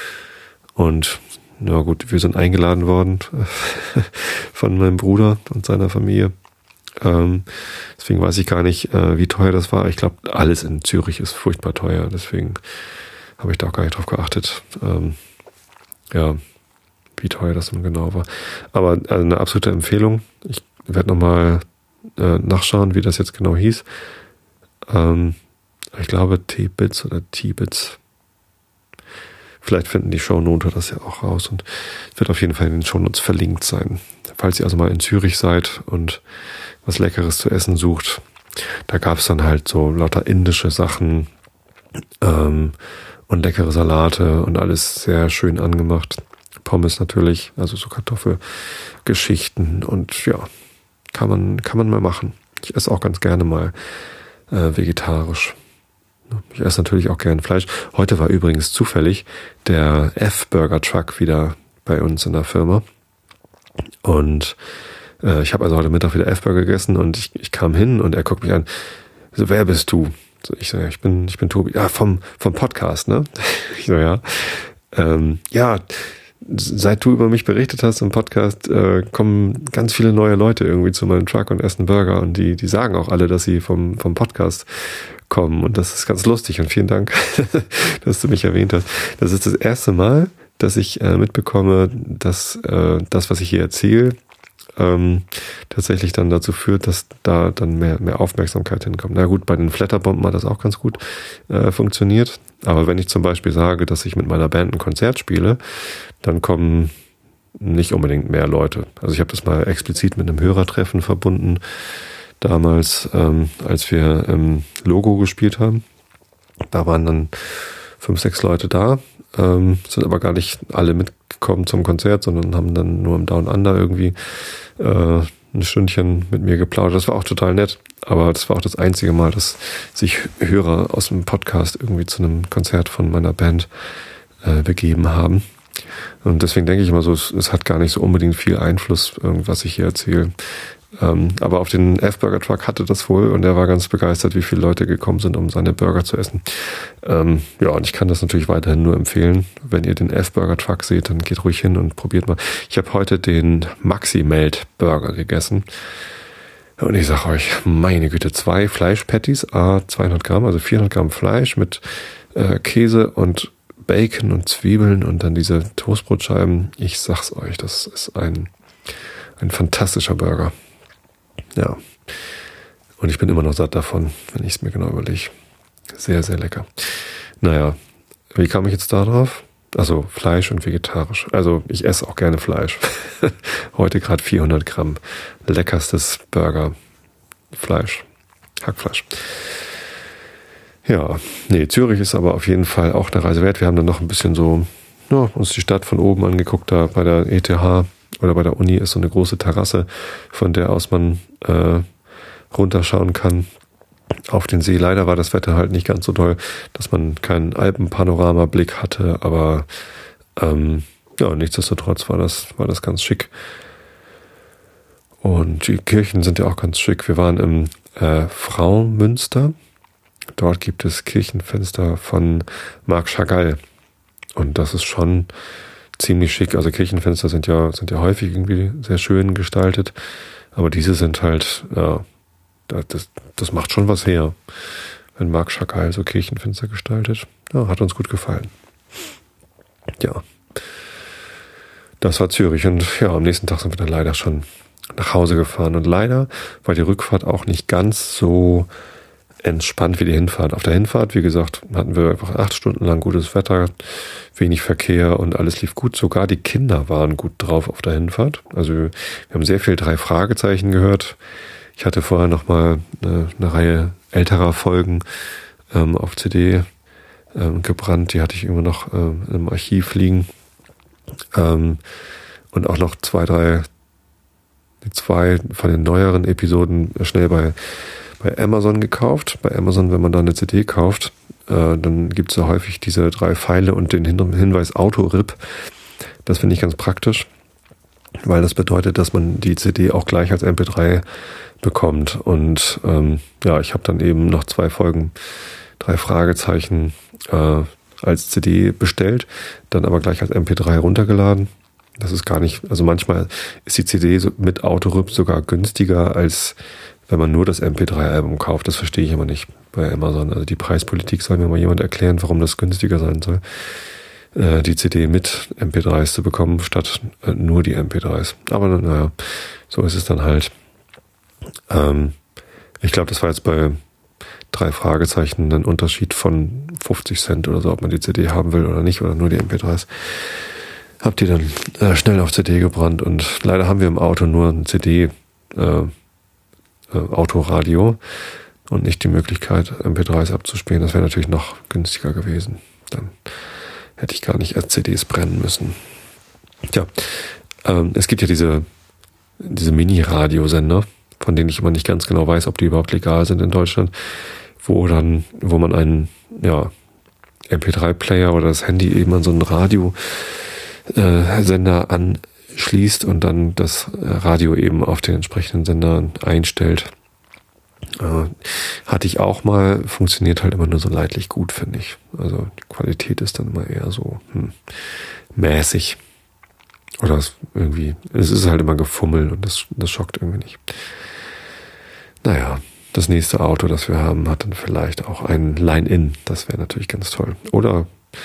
Und na gut, wir sind eingeladen worden von meinem Bruder und seiner Familie. Ähm, deswegen weiß ich gar nicht, äh, wie teuer das war. Ich glaube, alles in Zürich ist furchtbar teuer. Deswegen habe ich da auch gar nicht drauf geachtet. Ähm, ja, wie teuer das nun genau war. Aber also eine absolute Empfehlung. Ich werde nochmal äh, nachschauen, wie das jetzt genau hieß. Ähm, ich glaube T-Bits oder T-Bits. Vielleicht finden die Shownote das ja auch raus und wird auf jeden Fall in den Shownotes verlinkt sein. Falls ihr also mal in Zürich seid und was Leckeres zu essen sucht, da gab es dann halt so lauter indische Sachen ähm, und leckere Salate und alles sehr schön angemacht. Pommes natürlich, also so Kartoffelgeschichten und ja, kann man kann man mal machen. Ich esse auch ganz gerne mal äh, vegetarisch. Ich esse natürlich auch gern Fleisch. Heute war übrigens zufällig der F-Burger-Truck wieder bei uns in der Firma. Und äh, ich habe also heute Mittag wieder F-Burger gegessen und ich, ich kam hin und er guckt mich an. So, wer bist du? So, ich sage, ich bin, ich bin Tobi. Ja, vom, vom Podcast, ne? Ich so, ja. Ähm, ja, seit du über mich berichtet hast im Podcast, äh, kommen ganz viele neue Leute irgendwie zu meinem Truck und essen Burger und die, die sagen auch alle, dass sie vom, vom Podcast kommen und das ist ganz lustig und vielen Dank, dass du mich erwähnt hast. Das ist das erste Mal, dass ich äh, mitbekomme, dass äh, das, was ich hier erzähle, ähm, tatsächlich dann dazu führt, dass da dann mehr, mehr Aufmerksamkeit hinkommt. Na gut, bei den Flatterbomben hat das auch ganz gut äh, funktioniert, aber wenn ich zum Beispiel sage, dass ich mit meiner Band ein Konzert spiele, dann kommen nicht unbedingt mehr Leute. Also ich habe das mal explizit mit einem Hörertreffen verbunden, damals, ähm, als wir im Logo gespielt haben. Da waren dann fünf, sechs Leute da, ähm, sind aber gar nicht alle mitgekommen zum Konzert, sondern haben dann nur im Down Under irgendwie äh, ein Stündchen mit mir geplaudert. Das war auch total nett, aber das war auch das einzige Mal, dass sich Hörer aus dem Podcast irgendwie zu einem Konzert von meiner Band äh, begeben haben. Und deswegen denke ich immer so, es, es hat gar nicht so unbedingt viel Einfluss, was ich hier erzähle. Ähm, aber auf den F-Burger-Truck hatte das wohl und er war ganz begeistert, wie viele Leute gekommen sind, um seine Burger zu essen. Ähm, ja, und ich kann das natürlich weiterhin nur empfehlen. Wenn ihr den F-Burger-Truck seht, dann geht ruhig hin und probiert mal. Ich habe heute den Maxi-Melt-Burger gegessen. Und ich sage euch, meine Güte, zwei Fleischpatties, a zweihundert Gramm, also vierhundert Gramm Fleisch mit äh, Käse und Bacon und Zwiebeln und dann diese Toastbrotscheiben. Ich sag's euch, das ist ein, ein fantastischer Burger. Ja, und ich bin immer noch satt davon, wenn ich es mir genau überlege. Sehr, sehr lecker. Naja, wie kam ich jetzt da drauf? Also Fleisch und vegetarisch. Also ich esse auch gerne Fleisch. Heute gerade vierhundert Gramm. Leckerstes Burger. Fleisch. Hackfleisch. Ja, nee, Zürich ist aber auf jeden Fall auch eine Reise wert. Wir haben dann noch ein bisschen so, ja, uns die Stadt von oben angeguckt, da bei der E T H oder bei der Uni ist so eine große Terrasse, von der aus man äh, runterschauen kann auf den See. Leider war das Wetter halt nicht ganz so toll, dass man keinen Alpenpanoramablick hatte, aber ähm, ja, nichtsdestotrotz war das, war das ganz schick. Und die Kirchen sind ja auch ganz schick. Wir waren im äh, Fraumünster. Dort gibt es Kirchenfenster von Marc Chagall. Und das ist schon ziemlich schick. Also Kirchenfenster sind ja, sind ja häufig irgendwie sehr schön gestaltet. Aber diese sind halt, ja, das, das macht schon was her. Wenn Marc Chagall so Kirchenfenster gestaltet. Ja, hat uns gut gefallen. Ja. Das war Zürich. Und ja, am nächsten Tag sind wir dann leider schon nach Hause gefahren. Und leider war die Rückfahrt auch nicht ganz so entspannt wie die Hinfahrt. Auf der Hinfahrt, wie gesagt, hatten wir einfach acht Stunden lang gutes Wetter, wenig Verkehr und alles lief gut. Sogar die Kinder waren gut drauf auf der Hinfahrt. Also wir haben sehr viel drei Fragezeichen gehört. Ich hatte vorher nochmal eine, eine Reihe älterer Folgen ähm, auf C D ähm, gebrannt. Die hatte ich immer noch ähm, im Archiv liegen. Ähm, und auch noch zwei, drei, zwei von den neueren Episoden schnell bei bei Amazon gekauft. Bei Amazon, wenn man da eine C D kauft, äh, dann gibt es ja häufig diese drei Pfeile und den Hin- Hinweis Auto-R I P. Das finde ich ganz praktisch, weil das bedeutet, dass man die C D auch gleich als M P drei bekommt. Und ähm, ja, ich habe dann eben noch zwei Folgen, drei Fragezeichen äh, als C D bestellt, dann aber gleich als M P drei runtergeladen. Das ist gar nicht, also manchmal ist die C D so mit Auto-R I P sogar günstiger, als wenn man nur das M P drei Album kauft. Das verstehe ich immer nicht bei Amazon. Also die Preispolitik soll mir mal jemand erklären, warum das günstiger sein soll, äh, die C D mit M P dreis zu bekommen, statt äh, nur die M P dreis. Aber naja, so ist es dann halt. Ähm, ich glaube, das war jetzt bei drei Fragezeichen ein Unterschied von fünfzig Cent oder so, ob man die C D haben will oder nicht, oder nur die M P dreis. Hab die dann äh, schnell auf C D gebrannt und leider haben wir im Auto nur ein C D äh, äh, Autoradio und nicht die Möglichkeit, M P dreis abzuspielen. Das wäre natürlich noch günstiger gewesen. Dann hätte ich gar nicht erst C Ds brennen müssen. Tja, ähm, es gibt ja diese diese Mini-Radiosender, von denen ich immer nicht ganz genau weiß, ob die überhaupt legal sind in Deutschland, wo dann, wo man einen, ja, M P drei Player oder das Handy eben an so einen Radiosender anschließt und dann das Radio eben auf den entsprechenden Sender einstellt. Äh, hatte ich auch mal, funktioniert halt immer nur so leidlich gut, finde ich. Also die Qualität ist dann immer eher so hm, mäßig. Oder es irgendwie, es ist halt immer gefummelt und das, das schockt irgendwie nicht. Naja, das nächste Auto, das wir haben, hat dann vielleicht auch ein Line-In. Das wäre natürlich ganz toll. Oder,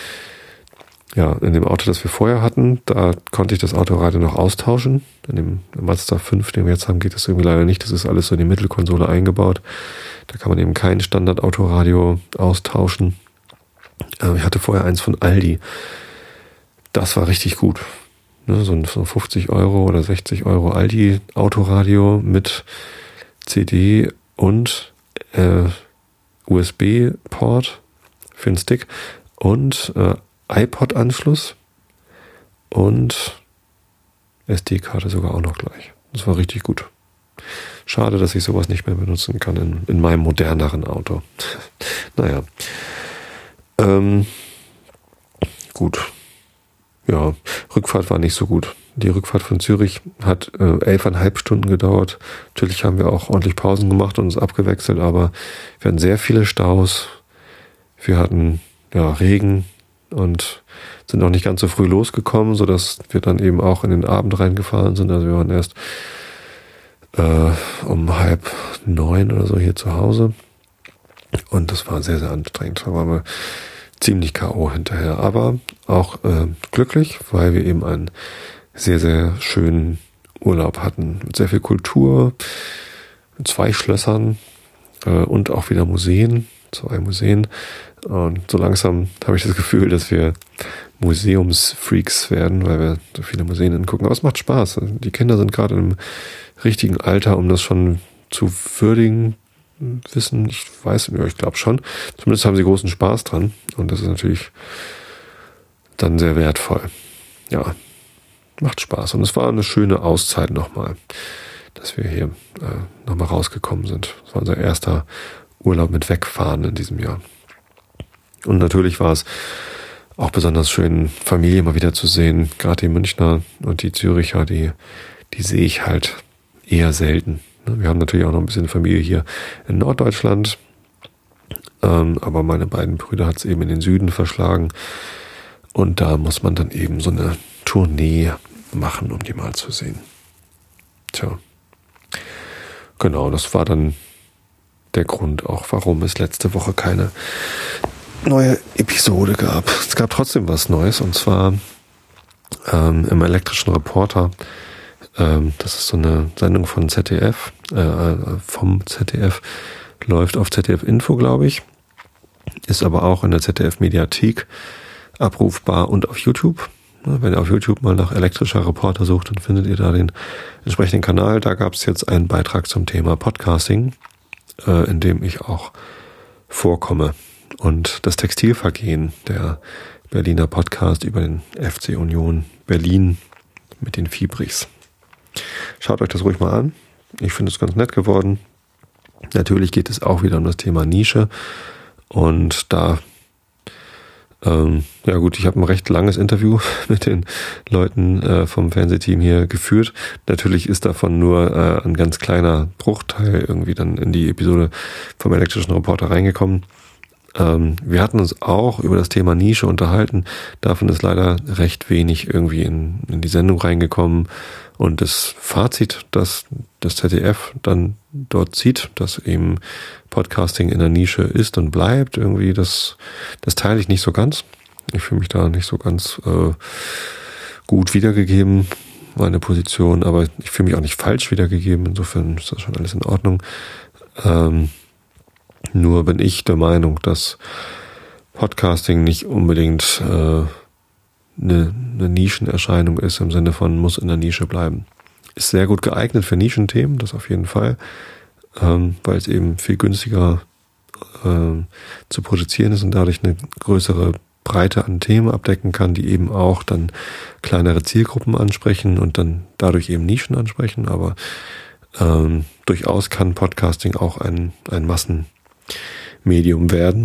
ja, in dem Auto, das wir vorher hatten, da konnte ich das Autoradio noch austauschen. In dem Mazda fünf, den wir jetzt haben, geht das irgendwie leider nicht. Das ist alles so in die Mittelkonsole eingebaut. Da kann man eben kein Standard-Autoradio austauschen. Ich hatte vorher eins von Aldi. Das war richtig gut. So ein fünfzig Euro oder sechzig Euro Aldi-Autoradio mit C D und äh, U S B-Port für den Stick und äh, iPod-Anschluss und S D-Karte sogar auch noch gleich. Das war richtig gut. Schade, dass ich sowas nicht mehr benutzen kann in, in meinem moderneren Auto. Naja. Ähm, gut. Ja, Rückfahrt war nicht so gut. Die Rückfahrt von Zürich hat äh, elfeinhalb Stunden gedauert. Natürlich haben wir auch ordentlich Pausen gemacht und uns abgewechselt, aber wir hatten sehr viele Staus. Wir hatten ja Regen und sind auch nicht ganz so früh losgekommen, sodass wir dann eben auch in den Abend reingefahren sind. Also wir waren erst äh, um halb neun oder so hier zu Hause. Und das war sehr, sehr anstrengend. Da waren wir ziemlich K O hinterher, aber auch äh, glücklich, weil wir eben einen sehr, sehr schönen Urlaub hatten. Mit sehr viel Kultur, mit zwei Schlössern äh, und auch wieder Museen, zwei Museen. Und so langsam habe ich das Gefühl, dass wir Museumsfreaks werden, weil wir so viele Museen angucken. Aber es macht Spaß. Die Kinder sind gerade im richtigen Alter, um das schon zu würdigen, wissen, ich weiß, ja, ich glaube schon. Zumindest haben sie großen Spaß dran. Und das ist natürlich dann sehr wertvoll. Ja, macht Spaß. Und es war eine schöne Auszeit nochmal, dass wir hier äh, nochmal rausgekommen sind. Das war unser erster Urlaub mit Wegfahren in diesem Jahr. Und natürlich war es auch besonders schön, Familie mal wieder zu sehen. Gerade die Münchner und die Züricher, die, die sehe ich halt eher selten. Wir haben natürlich auch noch ein bisschen Familie hier in Norddeutschland, ähm, aber meine beiden Brüder hat es eben in den Süden verschlagen und da muss man dann eben so eine Tournee machen, um die mal zu sehen. Tja, genau, das war dann der Grund auch, warum es letzte Woche keine neue Episode gab. Es gab trotzdem was Neues, und zwar ähm, im Elektrischen Reporter. Ähm, das ist so eine Sendung von Z D F, äh, vom Z D F, läuft auf Z D F Info, glaube ich, ist aber auch in der Z D F Mediathek abrufbar und auf YouTube. Wenn ihr auf YouTube mal nach Elektrischer Reporter sucht, dann findet ihr da den entsprechenden Kanal. Da gab es jetzt einen Beitrag zum Thema Podcasting, äh, in dem ich auch vorkomme. Und das Textilvergehen, der Berliner Podcast über den F C Union Berlin mit den Fiebrichs. Schaut euch das ruhig mal an. Ich finde es ganz nett geworden. Natürlich geht es auch wieder um das Thema Nische. Und da Ähm, ja gut, ich habe ein recht langes Interview mit den Leuten äh, vom Fernsehteam hier geführt. Natürlich ist davon nur äh, ein ganz kleiner Bruchteil irgendwie dann in die Episode vom Elektrischen Reporter reingekommen. Ähm, wir hatten uns auch über das Thema Nische unterhalten. Davon ist leider recht wenig irgendwie in, in die Sendung reingekommen. Und das Fazit, das das Z D F dann dort zieht, dass eben Podcasting in der Nische ist und bleibt, irgendwie, das, das teile ich nicht so ganz. Ich fühle mich da nicht so ganz äh, gut wiedergegeben, meine Position, aber ich fühle mich auch nicht falsch wiedergegeben. Insofern ist das schon alles in Ordnung. Ähm, nur bin ich der Meinung, dass Podcasting nicht unbedingt äh, eine, eine Nischenerscheinung ist, im Sinne von muss in der Nische bleiben. Ist sehr gut geeignet für Nischenthemen, das auf jeden Fall, ähm, weil es eben viel günstiger äh, zu produzieren ist und dadurch eine größere Breite an Themen abdecken kann, die eben auch dann kleinere Zielgruppen ansprechen und dann dadurch eben Nischen ansprechen. Aber ähm, durchaus kann Podcasting auch ein, ein Massenmedium werden.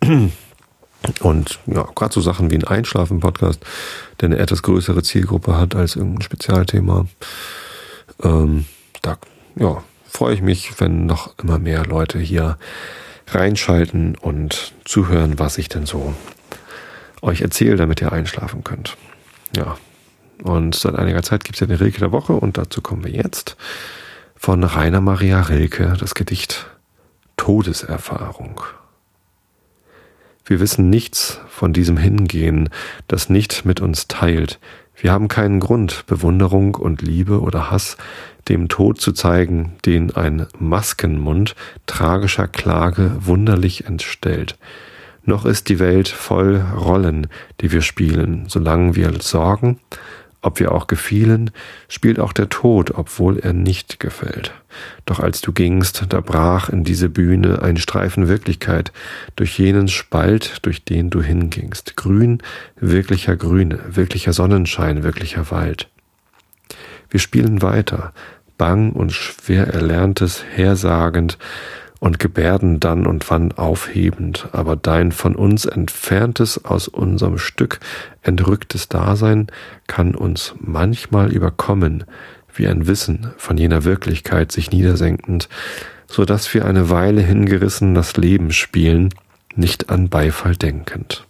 Und ja, gerade so Sachen wie ein Einschlafen-Podcast, der eine etwas größere Zielgruppe hat als irgendein Spezialthema. Ähm, da ja, freue ich mich, wenn noch immer mehr Leute hier reinschalten und zuhören, was ich denn so euch erzähle, damit ihr einschlafen könnt. Ja, und seit einiger Zeit gibt es ja den Rilke der Woche und dazu kommen wir jetzt von Rainer Maria Rilke, das Gedicht Todeserfahrung. Wir wissen nichts von diesem Hingehen, das nicht mit uns teilt. Wir haben keinen Grund, Bewunderung und Liebe oder Hass dem Tod zu zeigen, den ein Maskenmund tragischer Klage wunderlich entstellt. Noch ist die Welt voll Rollen, die wir spielen, solange wir sorgen, ob wir auch gefielen, spielt auch der Tod, obwohl er nicht gefällt. Doch als du gingst, da brach in diese Bühne ein Streifen Wirklichkeit, durch jenen Spalt, durch den du hingingst. Grün, wirklicher Grüne, wirklicher Sonnenschein, wirklicher Wald. Wir spielen weiter, bang und schwer Erlerntes hersagend und Gebärden dann und wann aufhebend, aber dein von uns entferntes, aus unserem Stück entrücktes Dasein kann uns manchmal überkommen, wie ein Wissen von jener Wirklichkeit sich niedersenkend, so dass wir eine Weile hingerissen das Leben spielen, nicht an Beifall denkend.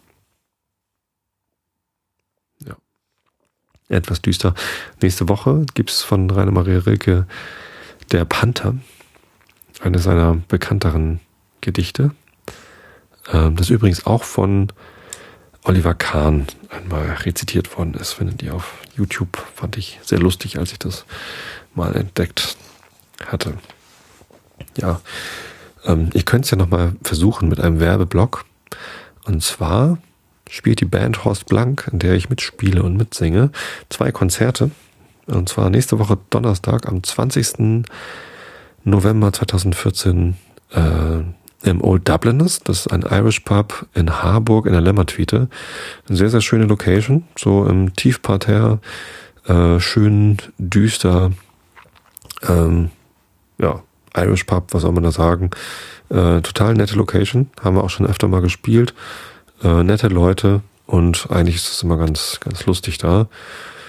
Ja. Etwas düster. Nächste Woche gibt's von Rainer Maria Rilke Der Panther, eines seiner bekannteren Gedichte. Das übrigens auch von Oliver Kahn einmal rezitiert worden ist. Findet ihr auf YouTube. Fand ich sehr lustig, als ich das mal entdeckt hatte. Ja, ich könnte es ja nochmal versuchen mit einem Werbeblock. Und zwar spielt die Band Horst Blank, in der ich mitspiele und mitsinge, zwei Konzerte. Und zwar nächste Woche Donnerstag am zwanzigsten November zweitausendvierzehn äh, im Old Dubliners. Das ist ein Irish Pub in Harburg in der Lemmertwiete. Eine sehr, sehr schöne Location. So im Tiefparterre. Äh, schön düster. Ähm, ja, Irish Pub, was soll man da sagen? Äh, total nette Location. Haben wir auch schon öfter mal gespielt. Äh, nette Leute. Und eigentlich ist es immer ganz, ganz lustig da.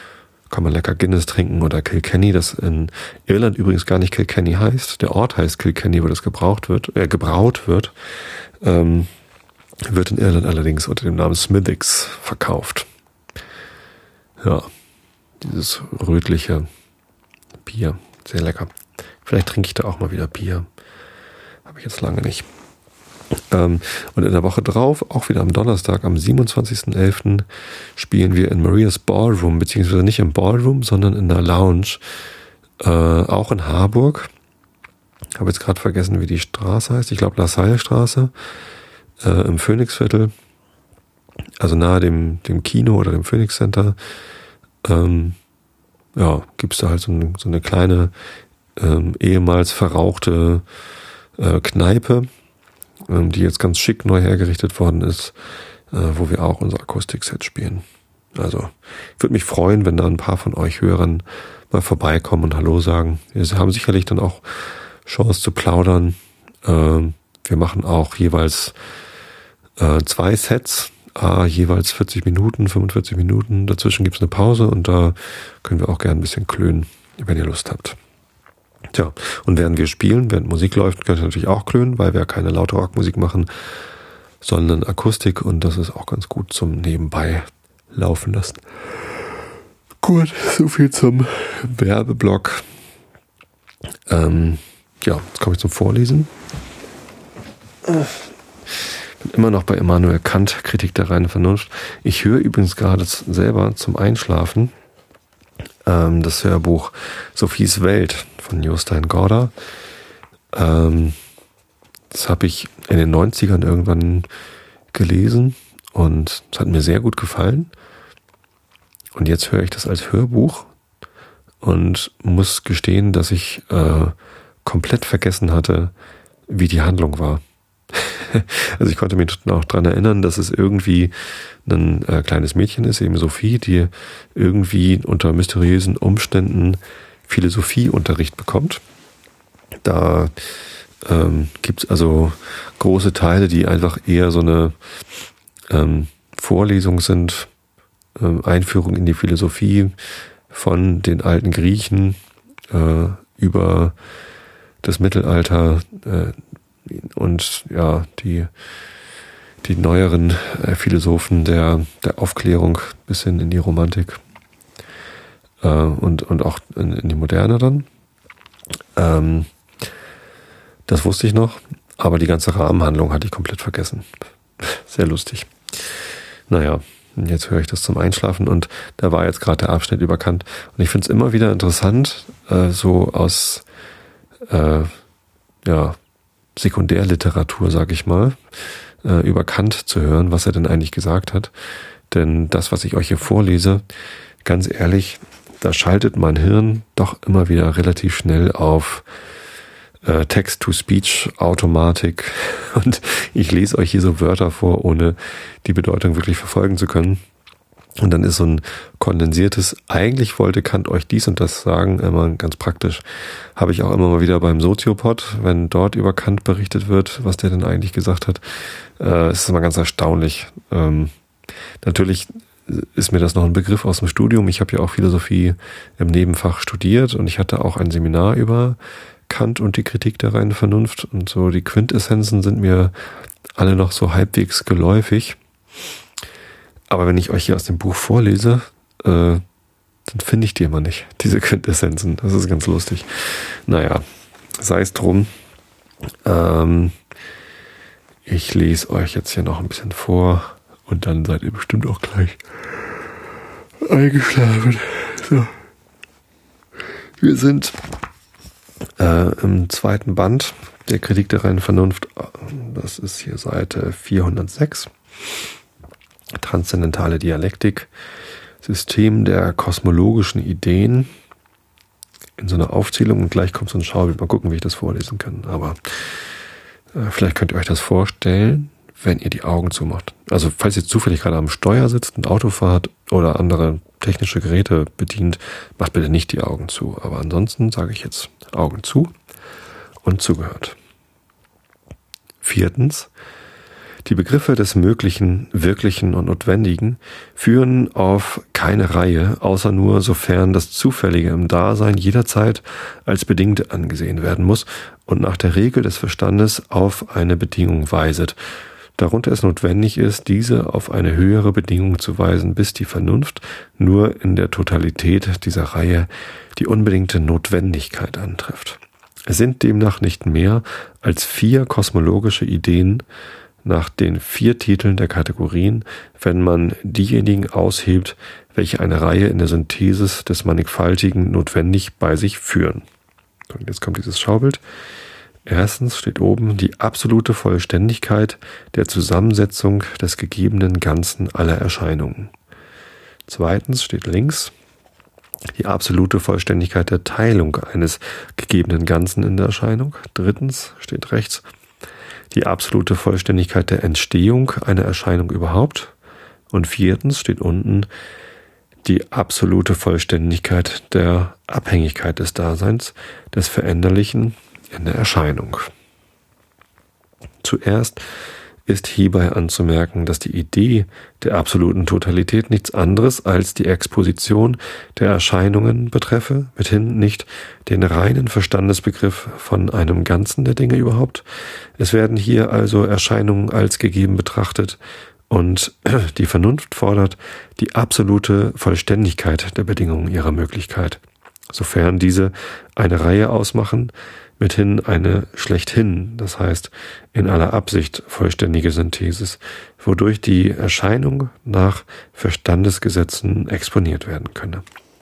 kann man lecker Guinness trinken oder Kilkenny, das in Irland übrigens gar nicht Kilkenny heißt. Der Ort heißt Kilkenny, wo das gebraucht wird, äh, gebraut wird. Ähm, wird in Irland allerdings unter dem Namen Smithwick's verkauft. Ja, dieses rötliche Bier, sehr lecker. Vielleicht trinke ich da auch mal wieder Bier. Habe ich jetzt lange nicht. Ähm, und in der Woche drauf, auch wieder am Donnerstag, am siebenundzwanzigsten elften spielen wir in Maria's Ballroom, beziehungsweise nicht im Ballroom, sondern in der Lounge, äh, auch in Harburg. Ich habe jetzt gerade vergessen, wie die Straße heißt. Ich glaube, La Salle Straße, äh, im Phoenixviertel, also nahe dem, dem Kino oder dem Phoenix Center. Ähm, ja, gibt's da halt so eine, so eine kleine, ähm, ehemals verrauchte äh, Kneipe, die jetzt ganz schick neu hergerichtet worden ist, äh, wo wir auch unser Akustikset spielen. Also, ich würde mich freuen, wenn da ein paar von euch Hörern mal vorbeikommen und Hallo sagen. Wir haben sicherlich dann auch Chance zu plaudern. Äh, wir machen auch jeweils äh, zwei Sets, äh, jeweils vierzig Minuten, fünfundvierzig Minuten. Dazwischen gibt's eine Pause und da können wir auch gerne ein bisschen klönen, wenn ihr Lust habt. Tja, und während wir spielen, während Musik läuft, könnt ihr natürlich auch klönen, weil wir ja keine laute Rockmusik machen, sondern Akustik, und das ist auch ganz gut zum Nebenbei laufen lassen. Gut, so viel zum Werbeblock. Ähm, ja, jetzt komme ich zum Vorlesen. Bin immer noch bei Immanuel Kant, Kritik der reinen Vernunft. Ich höre übrigens gerade selber zum Einschlafen ähm, das Hörbuch Sophies Welt von Jostein Gaarder. Ähm, das habe ich in den neunzigern irgendwann gelesen und es hat mir sehr gut gefallen. Und jetzt höre ich das als Hörbuch und muss gestehen, dass ich äh, komplett vergessen hatte, wie die Handlung war. Also ich konnte mich noch dran erinnern, dass es irgendwie ein äh, kleines Mädchen ist, eben Sophie, die irgendwie unter mysteriösen Umständen Philosophieunterricht bekommt. Da ähm, gibt es also große Teile, die einfach eher so eine ähm, Vorlesung sind, ähm, Einführung in die Philosophie von den alten Griechen äh, über das Mittelalter äh, und ja, die die neueren äh, Philosophen der der Aufklärung bis hin in die Romantik äh, und und auch in, in die Moderne dann. Ähm, das wusste ich noch, aber die ganze Rahmenhandlung hatte ich komplett vergessen. Sehr lustig. Naja, jetzt höre ich das zum Einschlafen und da war jetzt gerade der Abschnitt über Kant und ich finde es immer wieder interessant, äh, so aus äh, ja Sekundärliteratur, sag ich mal, äh, über Kant zu hören, was er denn eigentlich gesagt hat. Denn das, was ich euch hier vorlese, ganz ehrlich, da schaltet mein Hirn doch immer wieder relativ schnell auf äh, Text-to-Speech-Automatik und ich lese euch hier so Wörter vor, ohne die Bedeutung wirklich verfolgen zu können. Und dann ist so ein kondensiertes, eigentlich wollte Kant euch dies und das sagen, immer ganz praktisch. Habe ich auch immer mal wieder beim Soziopod, wenn dort über Kant berichtet wird, was der denn eigentlich gesagt hat. Äh, es ist immer ganz erstaunlich. Ähm, natürlich ist mir das noch ein Begriff aus dem Studium. Ich habe ja auch Philosophie im Nebenfach studiert und ich hatte auch ein Seminar über Kant und die Kritik der reinen Vernunft. Und so die Quintessenzen sind mir alle noch so halbwegs geläufig. Aber wenn ich euch hier aus dem Buch vorlese, äh, dann finde ich die immer nicht, diese Quintessenzen. Das ist ganz lustig. Naja, sei es drum. Ähm, ich lese euch jetzt hier noch ein bisschen vor und dann seid ihr bestimmt auch gleich eingeschlafen. So. Wir sind äh, im zweiten Band der Kritik der reinen Vernunft. Das ist hier Seite vierhundertsechs. Transzendentale Dialektik, System der kosmologischen Ideen in so einer Aufzählung und gleich kommt so ein Schaubild. Mal gucken, wie ich das vorlesen kann. Aber äh, vielleicht könnt ihr euch das vorstellen, wenn ihr die Augen zumacht. Also falls ihr zufällig gerade am Steuer sitzt, ein Auto fahrt oder andere technische Geräte bedient, macht bitte nicht die Augen zu. Aber ansonsten sage ich jetzt Augen zu und zugehört. Viertens. Die Begriffe des Möglichen, Wirklichen und Notwendigen führen auf keine Reihe, außer nur sofern das Zufällige im Dasein jederzeit als bedingt angesehen werden muss und nach der Regel des Verstandes auf eine Bedingung weiset. Darunter es notwendig ist, diese auf eine höhere Bedingung zu weisen, bis die Vernunft nur in der Totalität dieser Reihe die unbedingte Notwendigkeit antrifft. Es sind demnach nicht mehr als vier kosmologische Ideen nach den vier Titeln der Kategorien, wenn man diejenigen aushebt, welche eine Reihe in der Synthesis des Mannigfaltigen notwendig bei sich führen. Und jetzt kommt dieses Schaubild. Erstens steht oben die absolute Vollständigkeit der Zusammensetzung des gegebenen Ganzen aller Erscheinungen. Zweitens steht links die absolute Vollständigkeit der Teilung eines gegebenen Ganzen in der Erscheinung. Drittens steht rechts die absolute Vollständigkeit der Entstehung einer Erscheinung überhaupt. Und viertens steht unten die absolute Vollständigkeit der Abhängigkeit des Daseins, des Veränderlichen in der Erscheinung. Zuerst ist hierbei anzumerken, dass die Idee der absoluten Totalität nichts anderes als die Exposition der Erscheinungen betreffe, mithin nicht den reinen Verstandesbegriff von einem Ganzen der Dinge überhaupt. Es werden hier also Erscheinungen als gegeben betrachtet und die Vernunft fordert die absolute Vollständigkeit der Bedingungen ihrer Möglichkeit, sofern diese eine Reihe ausmachen, mithin eine schlechthin, das heißt in aller Absicht vollständige Synthesis, wodurch die Erscheinung nach Verstandesgesetzen exponiert werden könne.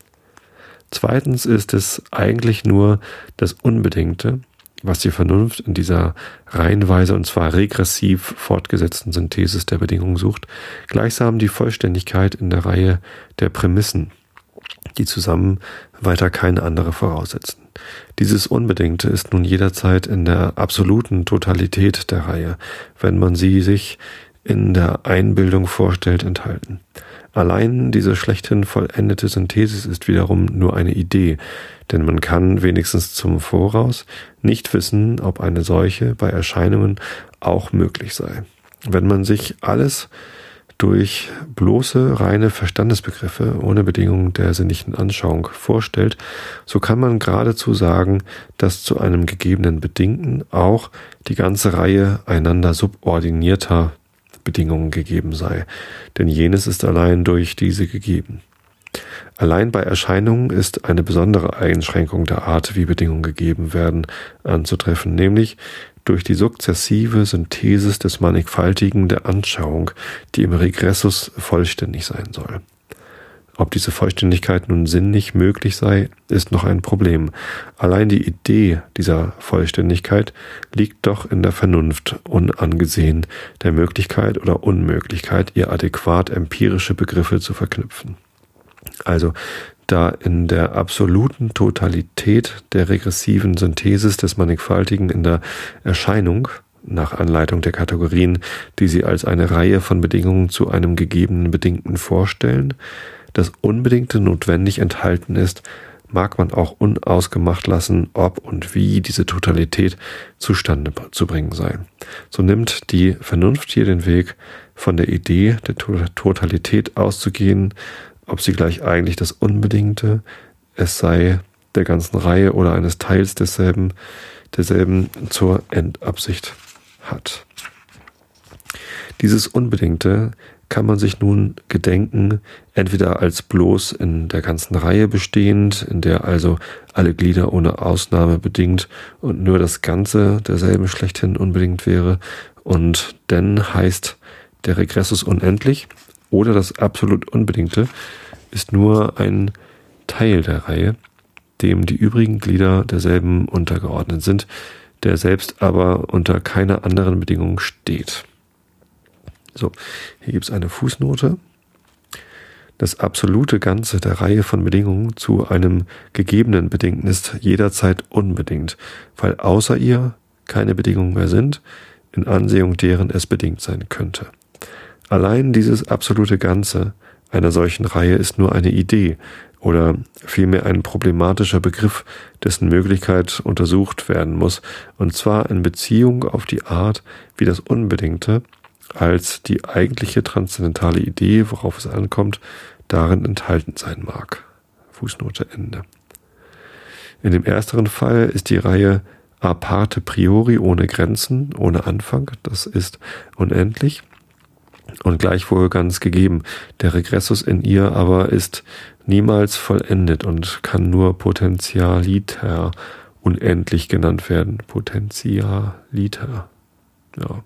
Zweitens ist es eigentlich nur das Unbedingte, was die Vernunft in dieser reihenweise und zwar regressiv fortgesetzten Synthesis der Bedingungen sucht, gleichsam die Vollständigkeit in der Reihe der Prämissen, die zusammen weiter keine andere voraussetzen. Dieses Unbedingte ist nun jederzeit in der absoluten Totalität der Reihe, wenn man sie sich in der Einbildung vorstellt, enthalten. Allein diese schlechthin vollendete Synthesis ist wiederum nur eine Idee, denn man kann wenigstens zum Voraus nicht wissen, ob eine solche bei Erscheinungen auch möglich sei. Wenn man sich alles durch bloße, reine Verstandesbegriffe ohne Bedingung der sinnlichen Anschauung vorstellt, so kann man geradezu sagen, dass zu einem gegebenen Bedingten auch die ganze Reihe einander subordinierter Bedingungen gegeben sei, denn jenes ist allein durch diese gegeben. Allein bei Erscheinungen ist eine besondere Einschränkung der Art, wie Bedingungen gegeben werden, anzutreffen, nämlich durch die sukzessive Synthesis des Mannigfaltigen der Anschauung, die im Regressus vollständig sein soll. Ob diese Vollständigkeit nun sinnlich möglich sei, ist noch ein Problem. Allein die Idee dieser Vollständigkeit liegt doch in der Vernunft, unangesehen der Möglichkeit oder Unmöglichkeit, ihr adäquat empirische Begriffe zu verknüpfen. Also, da in der absoluten Totalität der regressiven Synthesis des Mannigfaltigen in der Erscheinung, nach Anleitung der Kategorien, die sie als eine Reihe von Bedingungen zu einem gegebenen Bedingten vorstellen, das Unbedingte notwendig enthalten ist, mag man auch unausgemacht lassen, ob und wie diese Totalität zustande zu bringen sei. So nimmt die Vernunft hier den Weg, von der Idee der Totalität auszugehen, ob sie gleich eigentlich das Unbedingte, es sei der ganzen Reihe oder eines Teils desselben, derselben zur Endabsicht hat. Dieses Unbedingte kann man sich nun gedenken, entweder als bloß in der ganzen Reihe bestehend, in der also alle Glieder ohne Ausnahme bedingt und nur das Ganze derselben schlechthin unbedingt wäre und denn heißt der Regressus unendlich, oder das absolut Unbedingte ist nur ein Teil der Reihe, dem die übrigen Glieder derselben untergeordnet sind, der selbst aber unter keiner anderen Bedingung steht. So, hier gibt es eine Fußnote. Das absolute Ganze der Reihe von Bedingungen zu einem gegebenen Bedingten ist jederzeit unbedingt, weil außer ihr keine Bedingungen mehr sind, in Ansehung deren es bedingt sein könnte. Allein dieses absolute Ganze einer solchen Reihe ist nur eine Idee oder vielmehr ein problematischer Begriff, dessen Möglichkeit untersucht werden muss, und zwar in Beziehung auf die Art, wie das Unbedingte als die eigentliche transzendentale Idee, worauf es ankommt, darin enthalten sein mag. Fußnote Ende. In dem ersteren Fall ist die Reihe a parte priori ohne Grenzen, ohne Anfang, das ist unendlich und gleichwohl ganz gegeben. Der Regressus in ihr aber ist niemals vollendet und kann nur potentialiter unendlich genannt werden. Potentialiter. Ja.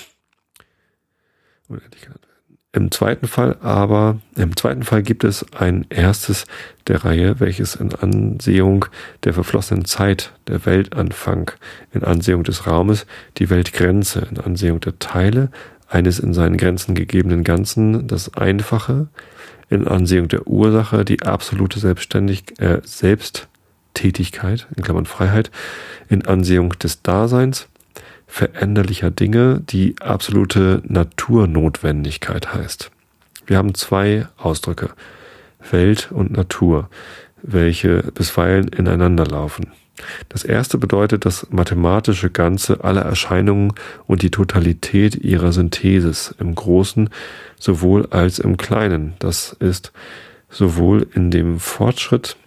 Unendlich genannt werden. Im zweiten Fall aber, im zweiten Fall gibt es ein erstes der Reihe, welches in Ansehung der verflossenen Zeit, der Weltanfang, in Ansehung des Raumes, die Weltgrenze, in Ansehung der Teile, eines in seinen Grenzen gegebenen Ganzen, das Einfache, in Ansehung der Ursache, die absolute Selbstständig äh, Selbsttätigkeit, in Klammern Freiheit, in Ansehung des Daseins, veränderlicher Dinge, die absolute Naturnotwendigkeit heißt. Wir haben zwei Ausdrücke, Welt und Natur, welche bisweilen ineinander laufen. Das erste bedeutet das mathematische Ganze aller Erscheinungen und die Totalität ihrer Synthesis im Großen sowohl als im Kleinen. Das ist sowohl in dem Fortschritt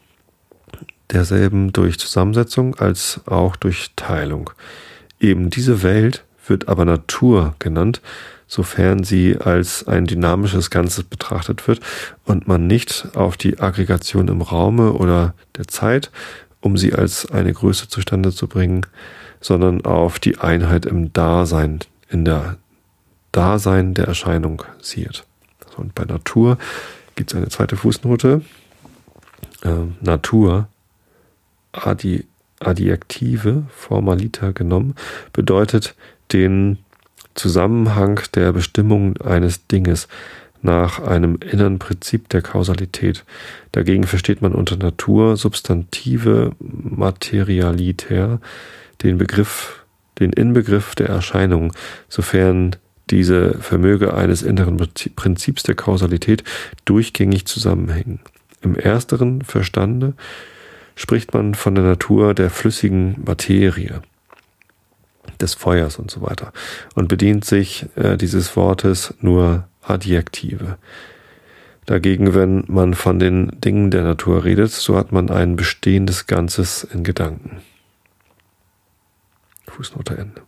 derselben durch Zusammensetzung als auch durch Teilung. Eben diese Welt wird aber Natur genannt, sofern sie als ein dynamisches Ganzes betrachtet wird und man nicht auf die Aggregation im Raume oder der Zeit, um sie als eine Größe zustande zu bringen, sondern auf die Einheit im Dasein, in der Dasein der Erscheinung sieht. Und bei Natur gibt es eine zweite Fußnote. Äh, Natur, Adi Adjektive, Formalita genommen, bedeutet den Zusammenhang der Bestimmung eines Dinges nach einem inneren Prinzip der Kausalität. Dagegen versteht man unter Natur Substantive materialiter den Begriff, den Inbegriff der Erscheinung, sofern diese Vermöge eines inneren Prinzips der Kausalität durchgängig zusammenhängen. Im ersteren Verstande spricht man von der Natur der flüssigen Materie, des Feuers und so weiter und bedient sich äh, dieses Wortes nur Adjektive. Dagegen, wenn man von den Dingen der Natur redet, so hat man ein bestehendes Ganzes in Gedanken. Fußnote Ende.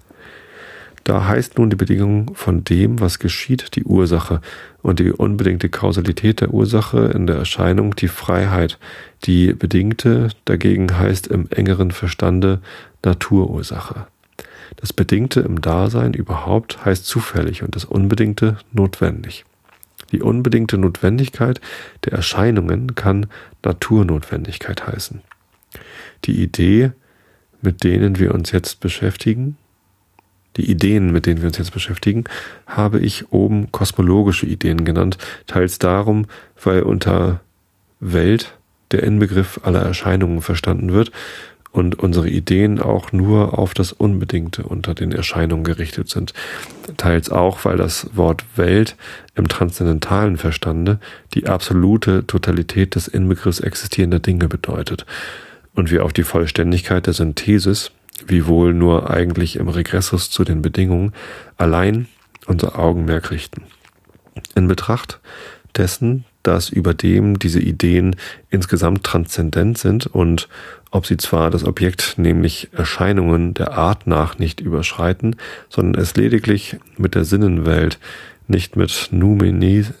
Da heißt nun die Bedingung von dem, was geschieht, die Ursache und die unbedingte Kausalität der Ursache in der Erscheinung die Freiheit. Die bedingte dagegen heißt im engeren Verstande Naturursache. Das Bedingte im Dasein überhaupt heißt zufällig und das Unbedingte notwendig. Die unbedingte Notwendigkeit der Erscheinungen kann Naturnotwendigkeit heißen. Die Idee, mit denen wir uns jetzt beschäftigen, Die Ideen, mit denen wir uns jetzt beschäftigen, habe ich oben kosmologische Ideen genannt, teils darum, weil unter Welt der Inbegriff aller Erscheinungen verstanden wird und unsere Ideen auch nur auf das Unbedingte unter den Erscheinungen gerichtet sind. Teils auch, weil das Wort Welt im transzendentalen Verstande die absolute Totalität des Inbegriffs existierender Dinge bedeutet und wir auf die Vollständigkeit der Synthesis, wiewohl nur eigentlich im Regressus zu den Bedingungen, allein unser Augenmerk richten. In Betracht dessen, dass über dem diese Ideen insgesamt transzendent sind und ob sie zwar das Objekt, nämlich Erscheinungen der Art nach, nicht überschreiten, sondern es lediglich mit der Sinnenwelt, nicht mit Numenis,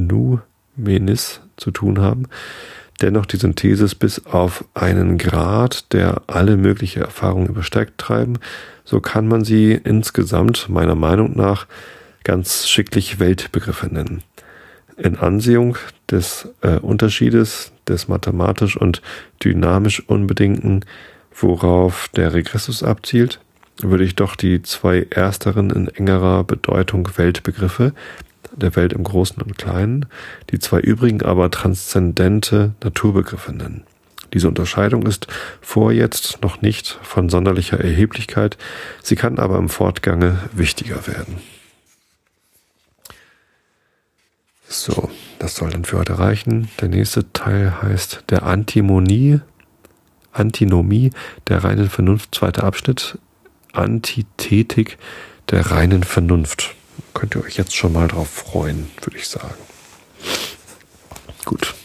Numenis zu tun haben, dennoch die Synthesis bis auf einen Grad, der alle mögliche Erfahrungen übersteigt, treiben, so kann man sie insgesamt meiner Meinung nach ganz schicklich Weltbegriffe nennen. In Ansehung des äh, Unterschiedes des mathematisch und dynamisch Unbedingten, worauf der Regressus abzielt, würde ich doch die zwei ersteren in engerer Bedeutung Weltbegriffe, der Welt im Großen und Kleinen, die zwei übrigen aber transzendente Naturbegriffe nennen. Diese Unterscheidung ist vorjetzt noch nicht von sonderlicher Erheblichkeit, sie kann aber im Fortgange wichtiger werden. So, das soll dann für heute reichen. Der nächste Teil heißt der Antimonie, Antinomie der reinen Vernunft, zweiter Abschnitt, Antithetik der reinen Vernunft. könnt ihr euch jetzt schon mal drauf freuen, würde ich sagen. Gut.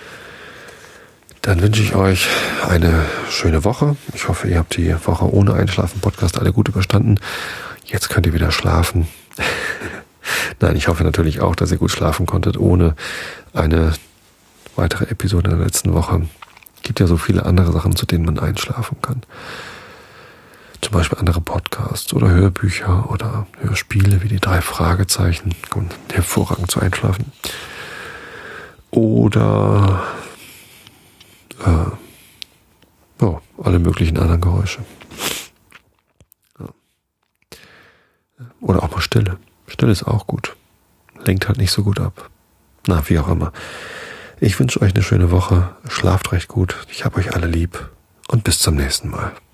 Dann wünsche ich euch eine schöne Woche. Ich hoffe, ihr habt die Woche ohne Einschlafen-Podcast alle gut überstanden. Jetzt könnt ihr wieder schlafen. Nein, ich hoffe natürlich auch, dass ihr gut schlafen konntet, ohne eine weitere Episode in der letzten Woche. Es gibt ja so viele andere Sachen, zu denen man einschlafen kann. Zum Beispiel andere Podcasts oder Hörbücher oder Hörspiele wie die drei Fragezeichen. Und hervorragend zu einschlafen. Oder äh, oh, alle möglichen anderen Geräusche. Ja. Oder auch mal Stille. Stille ist auch gut. Lenkt halt nicht so gut ab. Na, wie auch immer. Ich wünsche euch eine schöne Woche. Schlaft recht gut. Ich hab euch alle lieb. Und bis zum nächsten Mal.